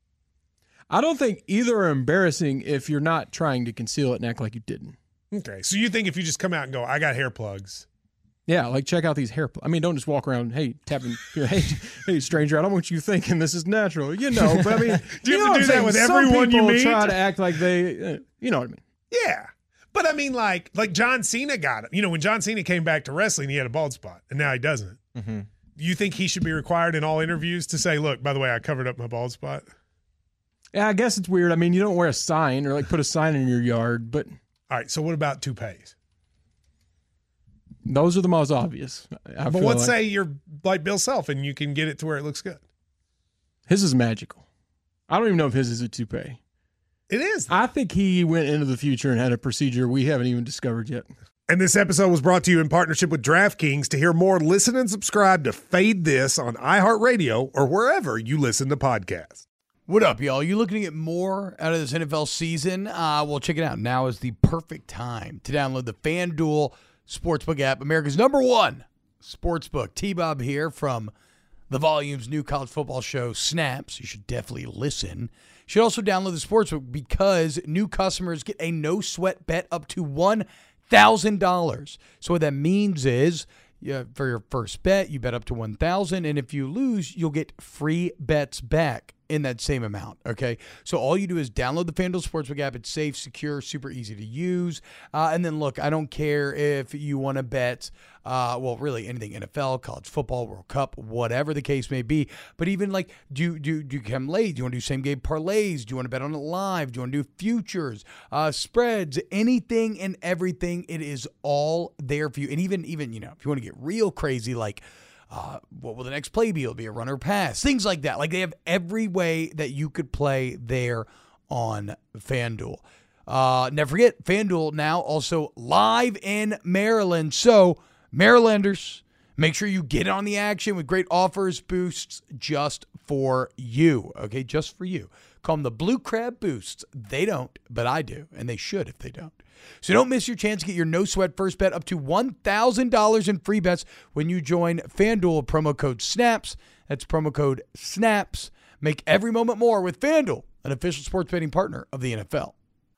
I don't think either are embarrassing if you're not trying to conceal it and act like you didn't. Okay, so you think if you just come out and go, I got hair plugs. Yeah, like check out these hair plugs. I mean, don't just walk around, hey, tapping, hey, hey, stranger, I don't want you thinking this is natural. You know, but I mean, do you, you have to do that with everyone you meet? Try to act like they, uh, you know what I mean? Yeah. But I mean, like, like John Cena got it. You know, when John Cena came back to wrestling, he had a bald spot, and now he doesn't. Mm-hmm. You think he should be required in all interviews to say, look, by the way, I covered up my bald spot? Yeah, I guess it's weird. I mean, you don't wear a sign or like put a sign in your yard, but. All right, so what about toupees? Those are the most obvious. I but feel let's like. say you're like Bill Self and you can get it to where it looks good. His is magical. I don't even know if his is a toupee. It is. I think he went into the future and had a procedure we haven't even discovered yet. And this episode was brought to you in partnership with DraftKings. To hear more, listen and subscribe to Fade This on iHeartRadio or wherever you listen to podcasts. What up, y'all? You looking to get more out of this N F L season? Uh, well, check it out. Now is the perfect time to download the FanDuel Sportsbook app, America's number one sportsbook. T-Bob here from the Volume's new college football show, Snaps. You should definitely listen. You should also download the Sportsbook because new customers get a no-sweat bet up to one thousand dollars. So what that means is, yeah, for your first bet, you bet up to one thousand dollars, and if you lose, you'll get free bets back in that same amount, okay? So all you do is download the FanDuel Sportsbook app. It's safe, secure, super easy to use. Uh, and then, look, I don't care if you want to bet, uh, well, really anything, N F L, college football, World Cup, whatever the case may be. But even, like, do, do, do you come late? Do you want to do same-game parlays? Do you want to bet on it live? Do you want to do futures, uh, spreads, anything and everything? It is all there for you. And even, even you know, if you want to get real crazy, like, Uh, what will the next play be? It'll be a run or pass. Things like that. Like, they have every way that you could play there on FanDuel. Uh, never forget, FanDuel now also live in Maryland. So, Marylanders, make sure you get on the action with great offers, boosts just for you. Okay, just for you. Call them the Blue Crab Boosts. They don't, but I do, and they should if they don't. So don't miss your chance to get your no-sweat first bet up to one thousand dollars in free bets when you join FanDuel. Promo code SNAPS. That's promo code SNAPS. Make every moment more with FanDuel, an official sports betting partner of the N F L.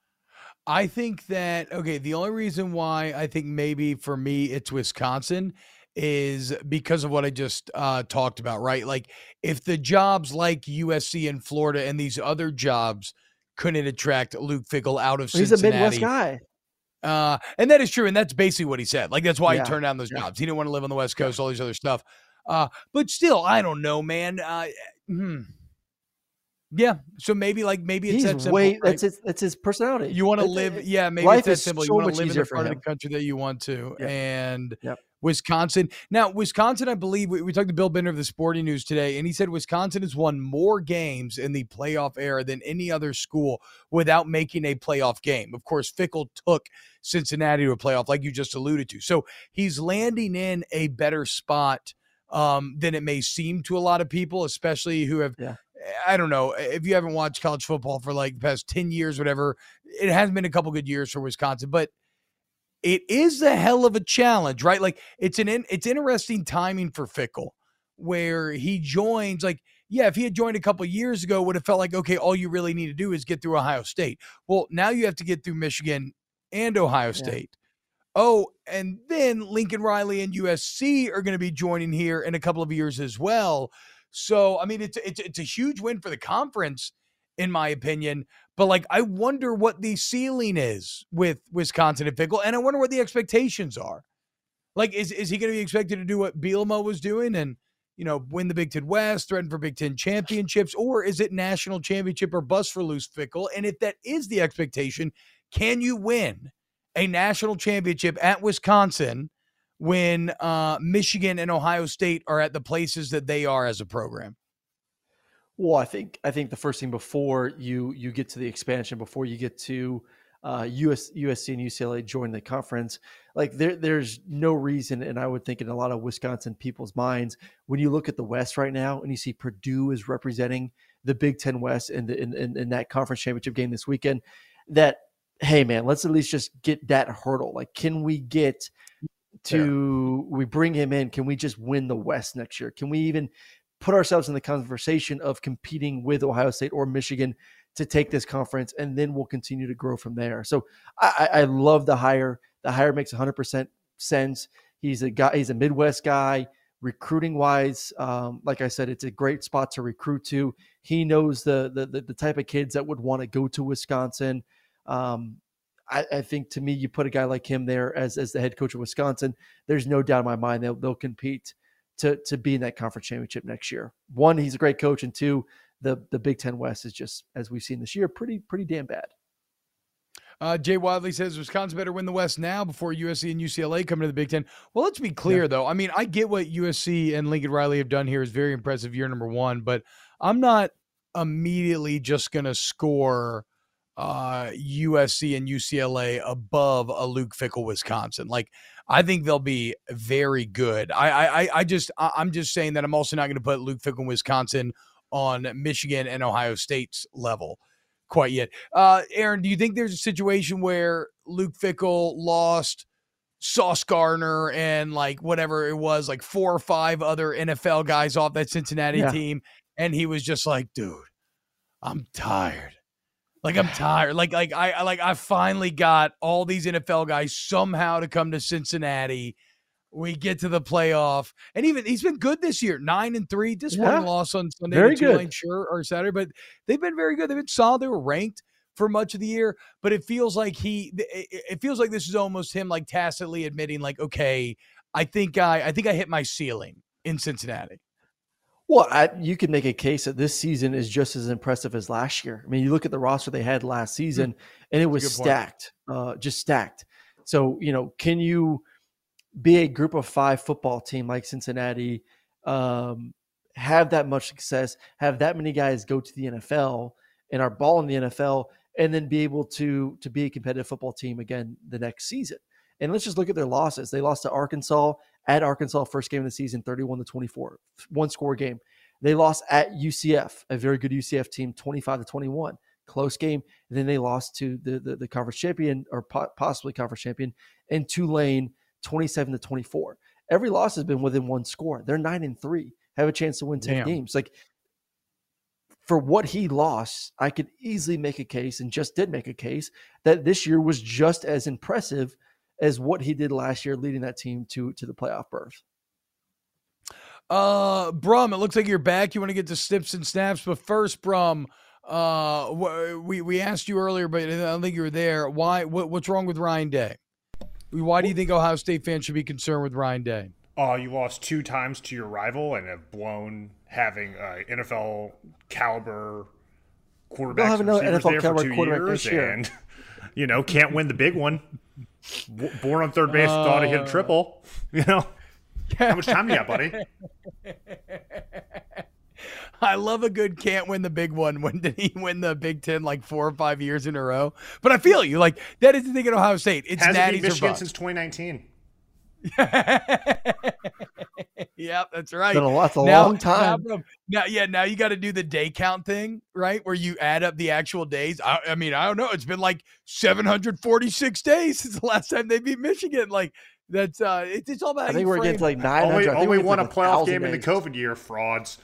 I think that, okay, the only reason why I think maybe for me it's Wisconsin is because of what I just uh, talked about, right? Like, if the jobs like U S C and Florida and these other jobs couldn't attract Luke Fickell out of He's Cincinnati. a Midwest guy. Uh, and that is true. And that's basically what he said. Like, that's why Yeah. he turned down those Yeah. jobs. He didn't want to live on the West Coast, all these other stuff. Uh, but still, I don't know, man. Uh, hmm. Yeah. So maybe like, maybe it's He's that simple. way. right? That's his. That's his personality. You want to It's- live. it- Yeah. Maybe life it's that is simple. so You want much to live in easier the for part of him. the country that you want to. Yep. And Yep. Wisconsin. Now, Wisconsin, I believe we, we talked to Bill Bender of the Sporting News today, and he said Wisconsin has won more games in the playoff era than any other school without making a playoff game. Of course, Fickell took Cincinnati to a playoff, like you just alluded to. So he's landing in a better spot um, than it may seem to a lot of people, especially who have, Yeah. I don't know, if you haven't watched college football for like the past ten years, whatever, it has been a couple good years for Wisconsin, but it is a hell of a challenge, right? Like, it's an in, it's interesting timing for Fickell, where he joins. Like, yeah, if he had joined a couple years ago, it would have felt like, okay, all you really need to do is get through Ohio State. Well, now you have to get through Michigan and Ohio State. Oh, and then Lincoln Riley and U S C are going to be joining here in a couple of years as well. So, I mean, it's it's it's a huge win for the conference, in my opinion. But, like, I wonder what the ceiling is with Wisconsin and Fickell, and I wonder what the expectations are. Like, is, is he going to be expected to do what Bielema was doing and, you know, win the Big Ten West, threaten for Big Ten championships, or is it national championship or bust for Luke Fickell? And if that is the expectation, can you win a national championship at Wisconsin when uh, Michigan and Ohio State are at the places that they are as a program? Well, I think I think the first thing before you you get to the expansion, before you get to uh, U S, U S C and U C L A join the conference, like there there's no reason, and I would think in a lot of Wisconsin people's minds, when you look at the West right now and you see Purdue is representing the Big Ten West in the in, in, in that conference championship game this weekend, that hey man, let's at least just get that hurdle. Like, can we get to we bring him in? Can we just win the West next year? Can we even put ourselves in the conversation of competing with Ohio State or Michigan to take this conference, and then we'll continue to grow from there. So I, I love the hire. The hire makes one hundred percent sense. He's a guy. He's a Midwest guy. Recruiting wise, um, like I said, it's a great spot to recruit to. He knows the the the, the type of kids that would want to go to Wisconsin. Um, I, I think to me, you put a guy like him there as as the head coach of Wisconsin, there's no doubt in my mind they'll they'll compete to to be in that conference championship next year. One, he's a great coach, and two, the the Big Ten West is just, as we've seen this year, pretty pretty damn bad. Uh, Jay Wadley says Wisconsin better win the West now before U S C and U C L A come into the Big Ten. Well, let's be clear, yeah. though. I mean, I get what U S C and Lincoln Riley have done here is very impressive year number one, but I'm not immediately just going to score uh, U S C and U C L A above a Luke Fickell Wisconsin. Like, I think they'll be very good. I, I, I just, I'm just saying that I'm also not going to put Luke Fickell Wisconsin on Michigan and Ohio State's level quite yet. Uh, Aaron, do you think there's a situation where Luke Fickell lost Sauce Gardner and like whatever it was, like four or five other N F L guys off that Cincinnati yeah. team, and he was just like, dude, I'm tired. Like, I'm tired. Like, like I like I finally got all these N F L guys somehow to come to Cincinnati. We get to the playoff, and even he's been good this year. Nine and three, disappointing yeah. loss on Sunday, very good, Tulane, sure, or Saturday, but they've been very good. They've been solid. They were ranked for much of the year, but it feels like he, it feels like this is almost him like tacitly admitting, like, okay, I think I, I think I hit my ceiling in Cincinnati. Well, I, you could make a case that this season is just as impressive as last year. I mean, you look at the roster they had last season, mm-hmm. and it was stacked, uh, just stacked. So, you know, can you be a group of five football team like Cincinnati, um, have that much success, have that many guys go to the N F L and are balling the N F L, and then be able to, to be a competitive football team again the next season? And let's just look at their losses. They lost to Arkansas at Arkansas, first game of the season, thirty-one to twenty-four, one score game. They lost at U C F, a very good U C F team, twenty-five to twenty-one, close game. And then they lost to the, the, the conference champion, or po- possibly conference champion, and Tulane, twenty-seven to twenty-four. Every loss has been within one score. They're nine and three, have a chance to win ten Damn. games. Like, for what he lost, I could easily make a case, and just did make a case, that this year was just as impressive as what he did last year, leading that team to, to the playoff berth. Uh, Brum, it looks like you're back. You want to get to Snips and Snaps, but first, Brum, uh, we we asked you earlier, but I don't think you were there. Why? What, what's wrong with Ryan Day? Why do you think Ohio State fans should be concerned with Ryan Day? Oh, uh, you lost two times to your rival and have blown having uh, N F L caliber quarterbacks and receivers there for two years, and you know can't win the big one. Born on third base, uh, thought he hit a triple. You know, how much time you got, buddy? I love a good can't win the big one. When did he win the Big Ten like four or five years in a row? But I feel you. Like, that is the thing at Ohio State. It's Hasn't natties beat Michigan or since twenty nineteen. Yep, that's right. It's been a, that's a now, long time. Now, now, yeah, now you got to do the day count thing, right? Where you add up the actual days. I, I mean, I don't know. It's been like seven hundred forty-six days since the last time they beat Michigan. Like, that's uh, it, it's all about. I think we're getting to like nine hundred. Only, only won a playoff game days. in the COVID year. Frauds.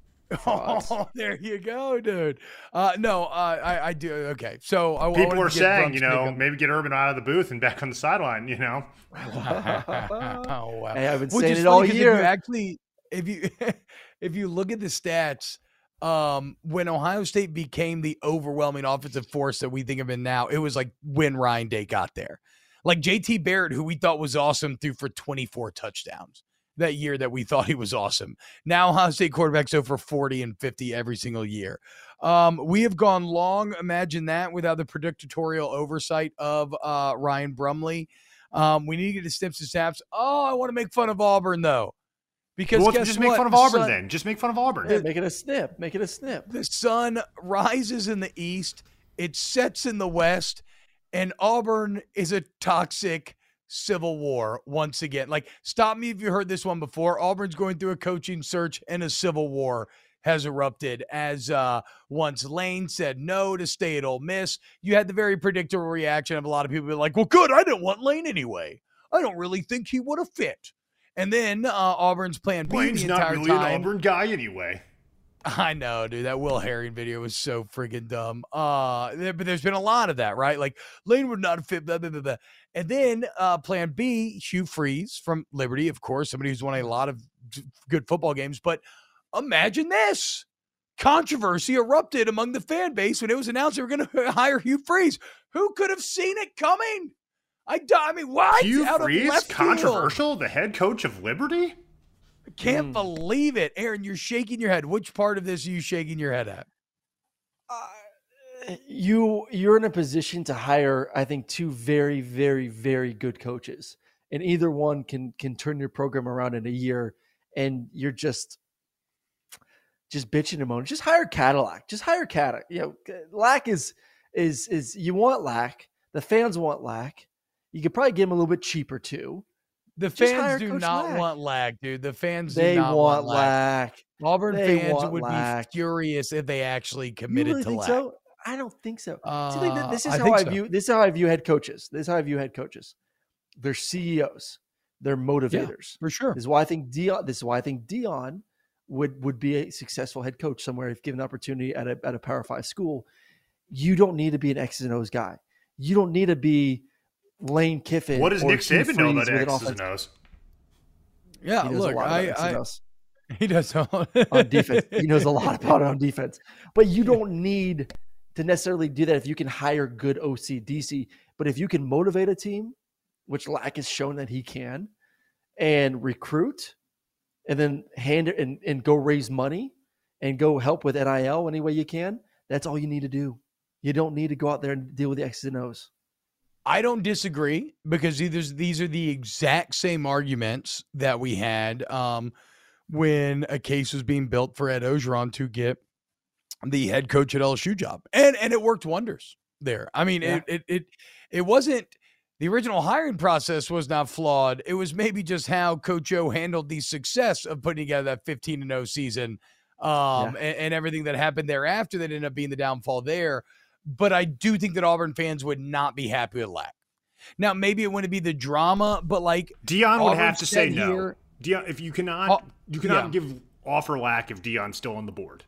Oh, there you go, dude. Uh, no, uh, I, I do. Okay, so I, people I are saying, you know, maybe get Urban out of the booth and back on the sideline. You know. oh, wow. Hey, I've been Which saying is it all funny, year. If you actually, if you if you look at the stats, um, when Ohio State became the overwhelming offensive force that we think of it now, it was like when Ryan Day got there. Like J T Barrett, who we thought was awesome, threw for twenty-four touchdowns that year that we thought he was awesome. Now Ohio State quarterbacks over forty and fifty every single year. Um, we have gone long, imagine that, without the predictorial oversight of uh, Ryan Brumley. Um, we need to get to Snips and Snaps. Oh, I want to make fun of Auburn, though. Because well, guess just what? make fun of the Auburn sun, then. Just make fun of Auburn. Yeah, make it a snip. Make it a snip. The sun rises in the east. It sets in the west. And Auburn is a toxic civil war once again. Like, stop me if you heard this one before. Auburn's going through a coaching search, and a civil war has erupted as uh, once Lane said no to stay at Ole Miss. You had the very predictable reaction of a lot of people being like, well, good, I didn't want Lane anyway. I don't really think he would have fit. And then uh, Auburn's plan B Lane's the entire not really time. an Auburn guy anyway. I know, dude. That Will Herring video was so freaking dumb. Uh, there, but there's been a lot of that, right? Like, Lane would not fit, blah, blah, blah, blah. And then uh, plan B, Hugh Freeze from Liberty, of course, somebody who's won a lot of good football games. But imagine this. Controversy erupted among the fan base when it was announced they were going to hire Hugh Freeze. Who could have seen it coming? I, I mean, what? Hugh Out Freeze, of left controversial, field. The head coach of Liberty? I can't Mm. believe it. Aaron, you're shaking your head. Which part of this are you shaking your head at? Uh, you you're in a position to hire, I think, two very, very, very good coaches, and either one can can turn your program around in a year. And you're just just bitching and moaning. Just hire Cadillac. Just hire Cadillac. You know, Lack is is is you want Lack. The fans want Lack. You could probably get him a little bit cheaper too. The fans do Coach not Lack. want Lack, dude. The fans they do not want, want Lack. Lack. Auburn they fans want would Lack. be furious if they actually committed you really to think Lack. So? I don't think so. Uh, See, like, this is I how I so. view. This is how I view head coaches. This is how I view head coaches. They're C E Os. They're motivators. Yeah, for sure. This is why I think Dion. This is why I think Dion would would be a successful head coach somewhere if given the opportunity at a at a Power Five school. You don't need to be an X's and O's guy. You don't need to be Lane Kiffin. What does or Nick Saban know about X's and O's? Yeah, he knows look, a lot I, about X's and I O's. he does on defense. He knows a lot about it on defense, but you don't need to necessarily do that if you can hire good O C D C. But if you can motivate a team, which Lack has shown that he can, and recruit, and then hand it and, and go raise money and go help with N I L any way you can, that's all you need to do. You don't need to go out there and deal with the X's and O's. I don't disagree because these, these are the exact same arguments that we had um, when a case was being built for Ed Orgeron to get the head coach at L S U job. And and it worked wonders there. I mean, yeah. it, it it it wasn't the original hiring process was not flawed. It was maybe just how Coach O handled the success of putting together that fifteen and oh season um, yeah. and, and everything that happened thereafter that ended up being the downfall there. But I do think that Auburn fans would not be happy with Lack. Now, maybe it wouldn't be the drama, but like Dion would Auburn have to say no. Here, Dion, if you cannot, uh, you cannot yeah. give offer Lack if Dion's still on the board.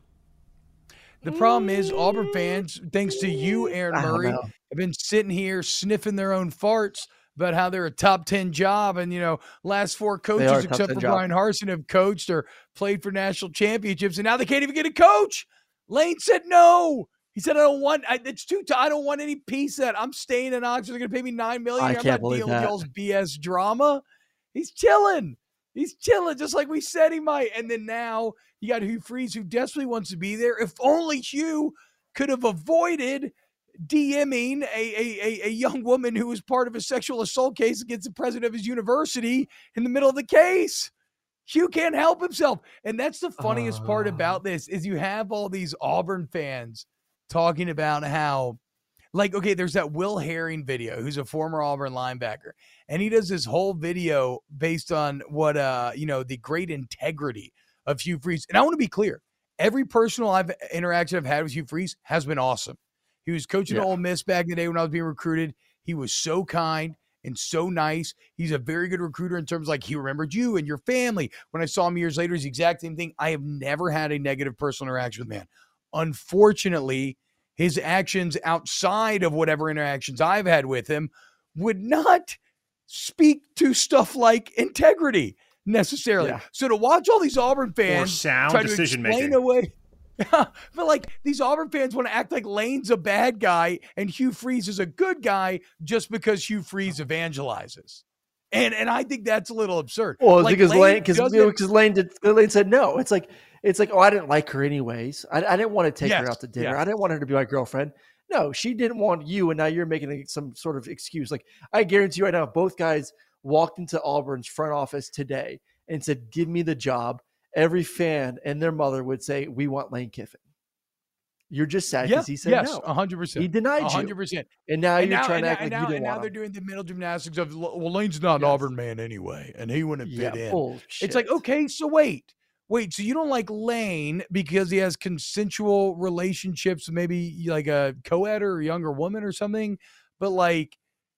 The problem is Auburn fans, thanks to you, Aaron Murray, have been sitting here sniffing their own farts about how they're a top ten job. And, you know, last four coaches except for job. Brian Harsin have coached or played for national championships, and now they can't even get a coach. Lane said no. He said, I don't want, I, it's too, t- I don't want any piece of that. I'm staying in Oxford. They're going to pay me nine million dollars. I I'm can't not believe dealing that. with y'all's B S drama. He's chilling. He's chilling just like we said he might. And then now you got Hugh Freeze who desperately wants to be there. If only Hugh could have avoided DMing a, a, a, a young woman who was part of a sexual assault case against the president of his university in the middle of the case. Hugh can't help himself. And that's the funniest uh, part about this is you have all these Auburn fans talking about how, like, okay, there's that Will Herring video, who's a former Auburn linebacker, and he does this whole video based on what, uh, you know, the great integrity of Hugh Freeze. And I want to be clear, every personal I've interaction I've had with Hugh Freeze has been awesome. He was coaching yeah. Ole Miss back in the day when I was being recruited. He was so kind and so nice. He's a very good recruiter in terms of, like, he remembered you and your family. When I saw him years later, it's the exact same thing. I have never had a negative personal interaction with man. Unfortunately, his actions outside of whatever interactions I've had with him would not speak to stuff like integrity necessarily. Yeah. So to watch all these Auburn fans or sound try decision to explain making away, but like these Auburn fans want to act like Lane's a bad guy and Hugh Freeze is a good guy just because Hugh Freeze evangelizes. And and I think that's a little absurd. Well, like because Lane because because Lane did Lane said no. It's like it's like oh, I didn't like her anyways. I, I didn't want to take yes, her out to dinner. yes. I didn't want her to be my girlfriend. No, she didn't want you, and now you're making some sort of excuse. Like I guarantee you right now, if both guys walked into Auburn's front office today and said, "Give me the job," every fan and their mother would say, "We want Lane Kiffin." You're just sad because yeah, he said yes, no. one hundred percent. He denied one hundred percent. you. And now and you're now, trying to now, act like now, you didn't and want now him. they're doing the mental gymnastics of, well, Lane's not an yes. Auburn man anyway, and he wouldn't fit yeah, in. Bullshit. It's like, okay, so wait. Wait, so you don't like Lane because he has consensual relationships, maybe like a co-ed or a younger woman or something, but like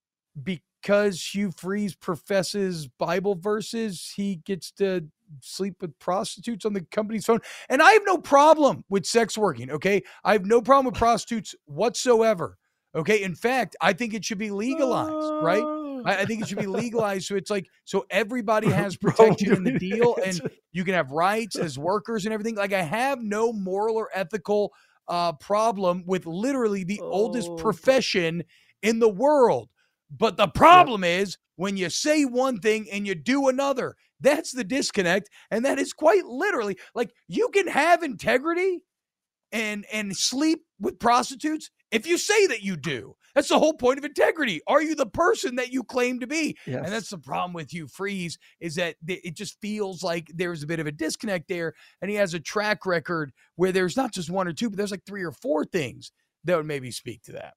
because Hugh Freeze professes Bible verses, he gets to sleep with prostitutes on the company's phone. And I have no problem with sex working, okay? I have no problem with prostitutes whatsoever, okay? In fact, I think it should be legalized, right? I, I think it should be legalized so it's like, so everybody has protection Bro, in the deal and you can have rights as workers and everything. Like I have no moral or ethical uh, problem with literally the oh. oldest profession in the world. But the problem yep. is when you say one thing and you do another, that's the disconnect. And that is quite literally like you can have integrity and, and sleep with prostitutes if you say that you do. That's the whole point of integrity. Are you the person that you claim to be? Yes. And that's the problem with Hugh Freeze, is that it just feels like there's a bit of a disconnect there, and he has a track record where there's not just one or two, but there's like three or four things that would maybe speak to that.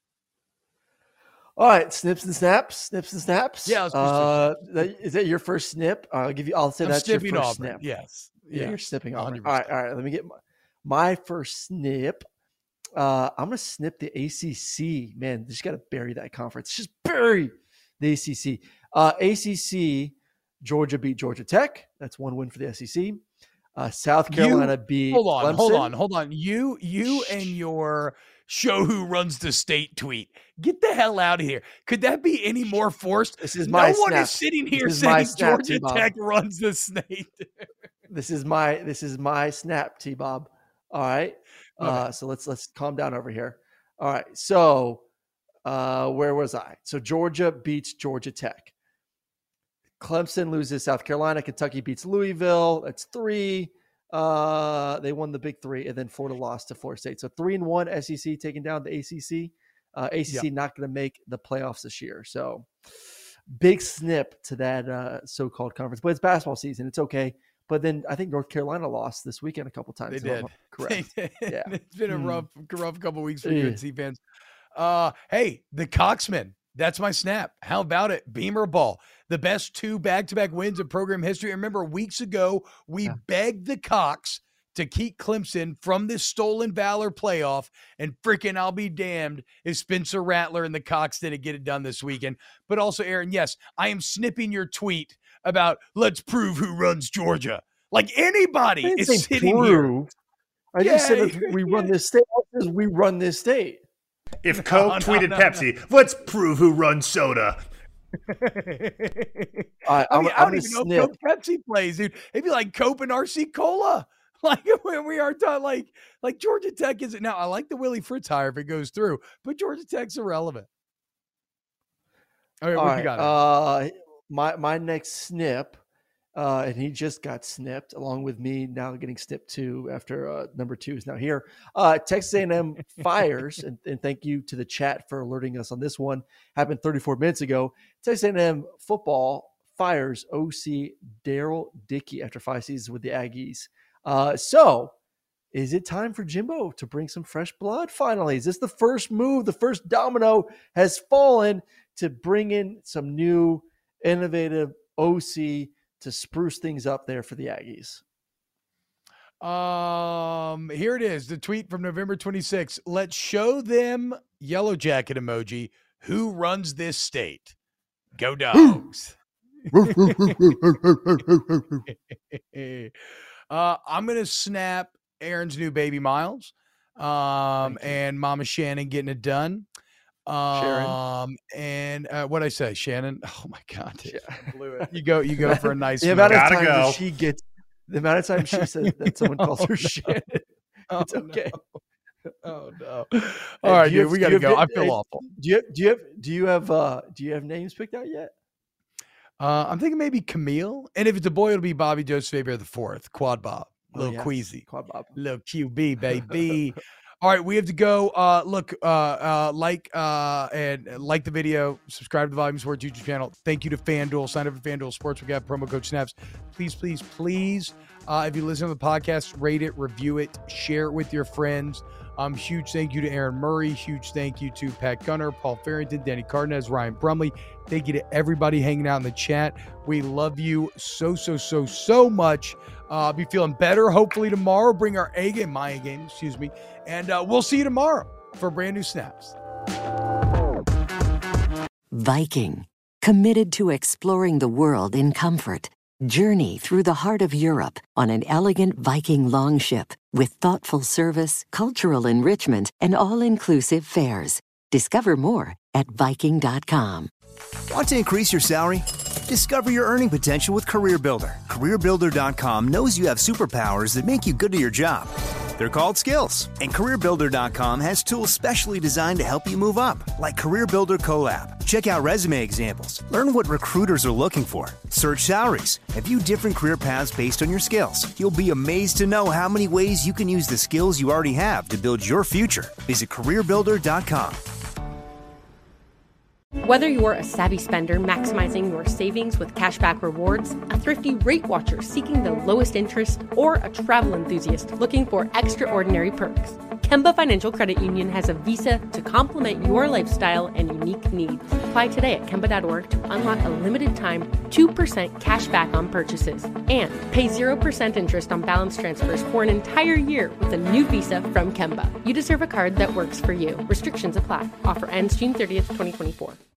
All right, snips and snaps, snips and snaps. Yeah, uh, that, is that your first snip? I'll give you. I'll say I'm that's your first Auburn. snip. Yes, yeah, yeah. You're snipping Auburn. All right, all right. Let me get my, my first snip. Uh, I'm gonna snip the A C C. Man, just gotta bury that conference. Just bury the A C C. Uh, A C C. Georgia beat Georgia Tech. That's one win for the S E C. Uh, South Carolina you, beat. Hold on, Clemson. hold on, hold on. You, you, and your show who runs the state tweet. Get the hell out of here. Could that be any more forced? This is no my one snap. is sitting here is saying snap, Georgia T-Bob. Tech runs the state. This is my this is my snap, T-Bob. All right. Okay. Uh, so let's let's calm down over here. All right. So uh, where was I? So Georgia beats Georgia Tech. Clemson loses South Carolina. Kentucky beats Louisville. That's three. Uh, they won the big three, and then Florida lost to Florida State. So three and one S E C taking down the A C C. Uh, A C C yep. not going to make the playoffs this year. So big snip to that uh, so-called conference. But it's basketball season. It's okay. But then I think North Carolina lost this weekend a couple times. They did. Correct. They did. Yeah. It's been a mm. rough, rough couple weeks for U N C fans. Uh, hey, the Coxmen. That's my snap. How about it? Beamer ball. The best two back-to-back wins in program history. I remember weeks ago, we yeah. begged the Cox to keep Clemson from this stolen valor playoff, and freaking I'll be damned if Spencer Rattler and the Cox didn't get it done this weekend. But also, Aaron, yes, I am snipping your tweet about let's prove who runs Georgia. Like anybody is sitting prove. here. I yeah, just said we run this state. We run this state. If Coke no, tweeted no, no, Pepsi, no. let's prove who runs soda. I, I, mean, I don't even snip. know if Coke Pepsi plays, dude. It'd be like Cope and R C Cola. Like when we are done, like like Georgia Tech isn't. Now I like the Willie Fritz hire if it goes through, but Georgia Tech's irrelevant. All right, All what right, you got? Uh, my my next snip, uh, and he just got snipped along with me now getting snipped too after uh, number two is now here. Uh, Texas A and M fires, and, and thank you to the chat for alerting us on this one. Happened thirty-four minutes ago. Texas A and M football fires O C Daryl Dickey after five seasons with the Aggies. Uh, so is it time for Jimbo to bring some fresh blood finally? Is this the first move? The first domino has fallen to bring in some new innovative O C to spruce things up there for the Aggies. Um, here it is. The tweet from November twenty-sixth. Let's show them yellow jacket emoji. Who runs this state? Go Dogs. Uh, I'm going to snap Aaron's new baby Miles um, and Mama Shannon getting it done. Um, Sharon. And uh, what'd I say? Shannon? Oh, my God. I blew it. You go, you go for a nice the amount of Gotta time go. that she gets, the amount of time she says that someone calls her Shannon. Oh, it's okay. No. Oh, no. All right, dude, have, we got to go. Have, I feel hey, awful. Do you, do you have, do you have, uh, do you have names picked out yet? Uh, I'm thinking maybe Camille. And if it's a boy, it'll be Bobby Joseph Faber the fourth. Quad Bob. Little oh, yes. Queasy. Quad Bob. Little Q B, baby. All right, we have to go. Uh, look, uh, uh, like uh, and like the video. Subscribe to the Volume Sports YouTube channel. Thank you to FanDuel. Sign up for FanDuel Sportsbook app. Promo code Snaps. Please, please, please. Uh, if you listen to the podcast, rate it, review it, share it with your friends. Um, huge thank you to Aaron Murray. Huge thank you to Pat Gunner, Paul Farrington, Danny Cardenas, Ryan Brumley. Thank you to everybody hanging out in the chat. We love you so, so, so, so much. Uh, be feeling better hopefully tomorrow. Bring our A game, my A game, excuse me. And uh, we'll see you tomorrow for brand new Snaps. Viking, committed to exploring the world in comfort. Journey through the heart of Europe on an elegant Viking longship with thoughtful service, cultural enrichment, and all-inclusive fares. Discover more at Viking dot com. Want to increase your salary? Discover your earning potential with CareerBuilder. CareerBuilder dot com knows you have superpowers that make you good at your job. They're called skills. And career builder dot com has tools specially designed to help you move up, like Career Builder Collab. Check out resume examples. Learn what recruiters are looking for. Search salaries. And view different career paths based on your skills. You'll be amazed to know how many ways you can use the skills you already have to build your future. Visit career builder dot com. Whether you're a savvy spender maximizing your savings with cashback rewards, a thrifty rate watcher seeking the lowest interest, or a travel enthusiast looking for extraordinary perks, Kemba Financial Credit Union has a visa to complement your lifestyle and unique needs. Apply today at Kemba dot org to unlock a limited time two percent cash back on purchases and pay zero percent interest on balance transfers for an entire year with a new visa from Kemba. You deserve a card that works for you. Restrictions apply. Offer ends June thirtieth, twenty twenty-four.